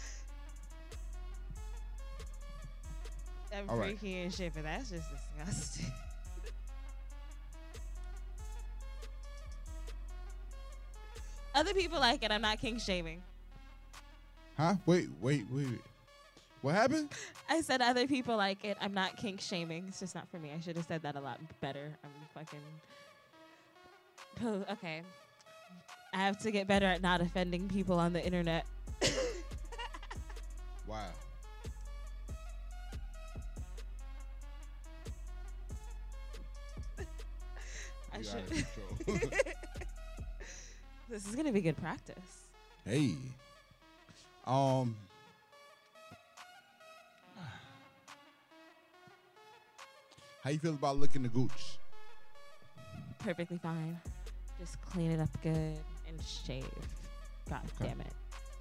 [SPEAKER 15] I'm
[SPEAKER 7] All right.
[SPEAKER 15] freaky and shit, but that's just disgusting. Other people like it. I'm not kink shaming.
[SPEAKER 7] Huh? Wait. What happened?
[SPEAKER 15] I said other people like it. I'm not kink shaming. It's just not for me. I should have said that a lot better. I'm fucking. Okay. I have to get better at not offending people on the internet.
[SPEAKER 7] Wow.
[SPEAKER 15] I
[SPEAKER 7] You out of
[SPEAKER 15] should.
[SPEAKER 7] control.
[SPEAKER 15] This is gonna be good practice.
[SPEAKER 7] Hey. How you feel about licking the gooch?
[SPEAKER 15] Perfectly fine. Just clean it up good and shave. God damn it.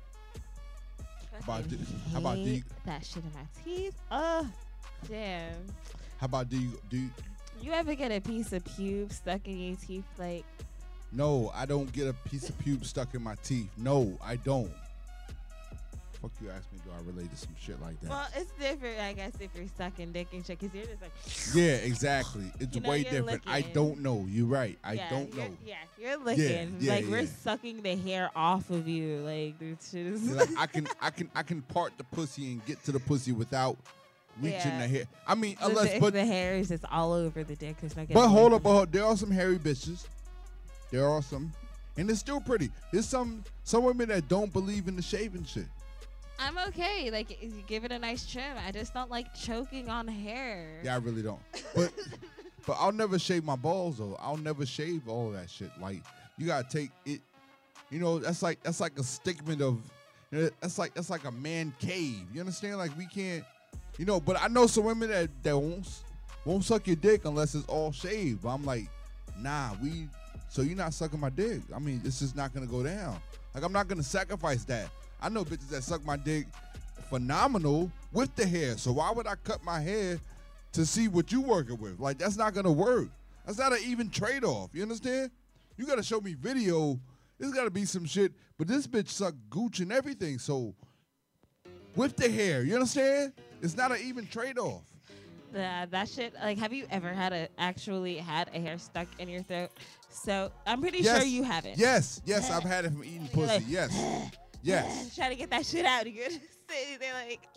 [SPEAKER 7] About
[SPEAKER 15] Fucking
[SPEAKER 7] how about
[SPEAKER 15] hate that shit in my teeth? Damn.
[SPEAKER 7] How about do you
[SPEAKER 15] You ever get a piece of pube stuck in your teeth? Like,
[SPEAKER 7] No, I don't get a piece of pube stuck in my teeth. No, I don't. Fuck you ask me, do I relate to some shit like that?
[SPEAKER 15] well, it's different, I guess, if you're sucking dick and shit, because you're just like,
[SPEAKER 7] Yeah, exactly. It's
[SPEAKER 15] You know,
[SPEAKER 7] way
[SPEAKER 15] you're
[SPEAKER 7] different. I
[SPEAKER 15] licking.
[SPEAKER 7] don't know. You're right. I
[SPEAKER 15] yeah,
[SPEAKER 7] don't
[SPEAKER 15] you're-
[SPEAKER 7] know.
[SPEAKER 15] Yeah, you're licking.
[SPEAKER 7] Yeah,
[SPEAKER 15] like, we're
[SPEAKER 7] yeah.
[SPEAKER 15] sucking the hair off of you. Like, dude, shit is
[SPEAKER 7] Like I can part the pussy and get to the pussy without reaching
[SPEAKER 15] Yeah.
[SPEAKER 7] the hair. I mean,
[SPEAKER 15] the
[SPEAKER 7] unless
[SPEAKER 15] dick-
[SPEAKER 7] but
[SPEAKER 15] the hair is just all over the dick. There's no getting
[SPEAKER 7] but
[SPEAKER 15] away
[SPEAKER 7] hold
[SPEAKER 15] from
[SPEAKER 7] up, there are some hairy bitches. There are some, and it's still pretty. There's some women that don't believe in the shaving shit.
[SPEAKER 15] I'm okay. Like, you give it a nice trim. I just don't like choking on hair.
[SPEAKER 7] Yeah, I really don't. But I'll never shave my balls though. I'll never shave all that shit. Like you gotta take it. You know, that's like a stigma of. That's like a man cave. You understand? Like we can't. You know, but I know some women that won't suck your dick unless it's all shaved. But I'm like, nah, so you're not sucking my dick. I mean, it's just not gonna go down. Like I'm not gonna sacrifice that. I know bitches that suck my dick phenomenal with the hair. So why would I cut my hair to see what you working with? Like that's not gonna work. That's not an even trade-off. You understand? You gotta show me video. There's gotta be some shit. But this bitch suck gooch and everything. So with the hair, you understand? It's not an even trade-off.
[SPEAKER 15] That shit. Like, have you ever actually had a hair stuck in your throat? So I'm pretty
[SPEAKER 7] Yes.
[SPEAKER 15] sure you haven't.
[SPEAKER 7] Yes, I've had it from eating pussy.
[SPEAKER 15] like,
[SPEAKER 7] Yes. Yes.
[SPEAKER 15] Try to get that shit out. You're gonna sit there like,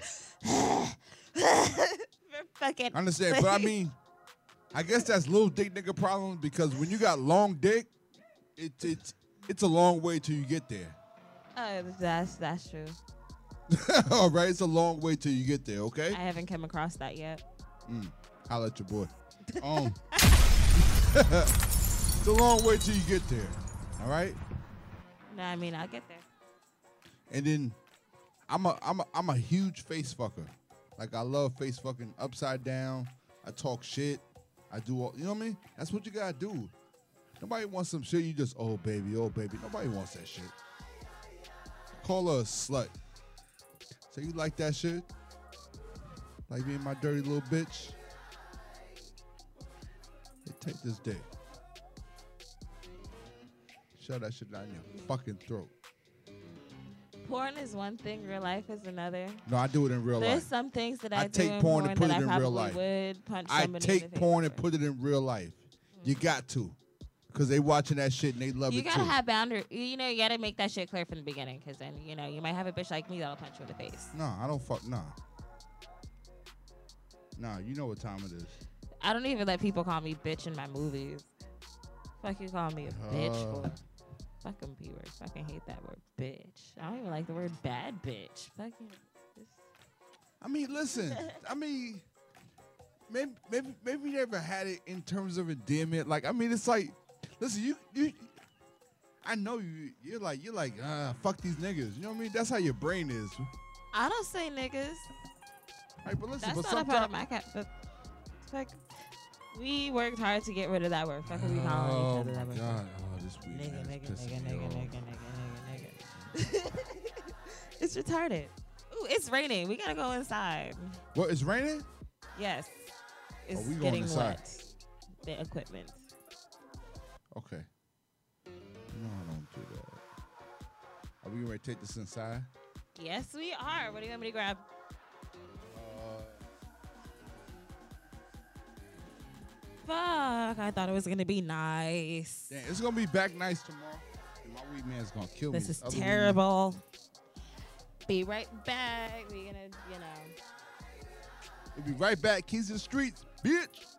[SPEAKER 15] for fucking.
[SPEAKER 7] Understand, but I mean, I guess that's little dick nigga problem because when you got long dick, it's a long way till you get there.
[SPEAKER 15] Oh, that's true.
[SPEAKER 7] All right, it's a long way till you get there. Okay.
[SPEAKER 15] I haven't come across that yet.
[SPEAKER 7] Holla at your boy. It's a long way till you get there. All right.
[SPEAKER 15] No, I mean I'll get there.
[SPEAKER 7] And then I'm a huge face fucker. Like I love face fucking upside down. I talk shit. I do all, you know what I mean? That's what you gotta do. Nobody wants some shit you just, oh baby. Nobody wants that shit. Call her a slut. So you like that shit? Like being my dirty little bitch? Hey, take this dick. Shove that shit down your fucking throat.
[SPEAKER 15] Porn is one thing, real life is another.
[SPEAKER 7] No, I do it in real
[SPEAKER 15] There's
[SPEAKER 7] life.
[SPEAKER 15] some things that I do
[SPEAKER 7] take
[SPEAKER 15] in
[SPEAKER 7] porn and put
[SPEAKER 15] that
[SPEAKER 7] it in
[SPEAKER 15] I
[SPEAKER 7] real
[SPEAKER 15] probably
[SPEAKER 7] life.
[SPEAKER 15] would punch
[SPEAKER 7] I
[SPEAKER 15] somebody in
[SPEAKER 7] take
[SPEAKER 15] the face
[SPEAKER 7] porn and
[SPEAKER 15] for.
[SPEAKER 7] put it in real life. You got to. Because they watching that shit and they love
[SPEAKER 15] You
[SPEAKER 7] it
[SPEAKER 15] gotta
[SPEAKER 7] too.
[SPEAKER 15] have boundaries. You know, you gotta make that shit clear from the beginning, because then you know you might have a bitch like me that'll punch you in the face.
[SPEAKER 7] No, I don't fuck. Nah. Nah, you know what time it is.
[SPEAKER 15] I don't even let people call me bitch in my movies. Fuck you, call me a bitch for. Fucking B word. Fucking hate that word, bitch. I don't even like the word bad bitch. Fucking.
[SPEAKER 7] I mean, listen. I mean, maybe you never had it in terms of endearment. Like, I mean, it's like, listen, you. I know you're like fuck these niggas. You know what I mean? That's how your brain is.
[SPEAKER 15] I don't say niggas.
[SPEAKER 7] Right, but listen,
[SPEAKER 15] That's
[SPEAKER 7] but
[SPEAKER 15] not a part of my cat. But fuck, we worked hard to get rid of that word. Fuck, we calling each other that word.
[SPEAKER 7] God. Oh, this weed,
[SPEAKER 15] Nigga,
[SPEAKER 7] man,
[SPEAKER 15] nigga,
[SPEAKER 7] it's
[SPEAKER 15] nigga,
[SPEAKER 7] pissing me
[SPEAKER 15] nigga,
[SPEAKER 7] off.
[SPEAKER 15] nigga, nigga. It's retarded. Ooh, it's raining. We gotta go inside.
[SPEAKER 7] What, it's raining?
[SPEAKER 15] Yes. It's
[SPEAKER 7] we going
[SPEAKER 15] getting
[SPEAKER 7] inside.
[SPEAKER 15] wet. The equipment.
[SPEAKER 7] Okay. No, I don't do that. Are we ready to take this inside?
[SPEAKER 15] Yes, we are. What do you want me to grab? Fuck, I thought it was gonna be nice.
[SPEAKER 7] Damn, it's gonna be back nice tomorrow. And my weed man's gonna kill me.
[SPEAKER 15] This is
[SPEAKER 7] Other weed
[SPEAKER 15] terrible. Be right back. We're gonna,
[SPEAKER 7] We'll be right back. Keys to the streets, bitch.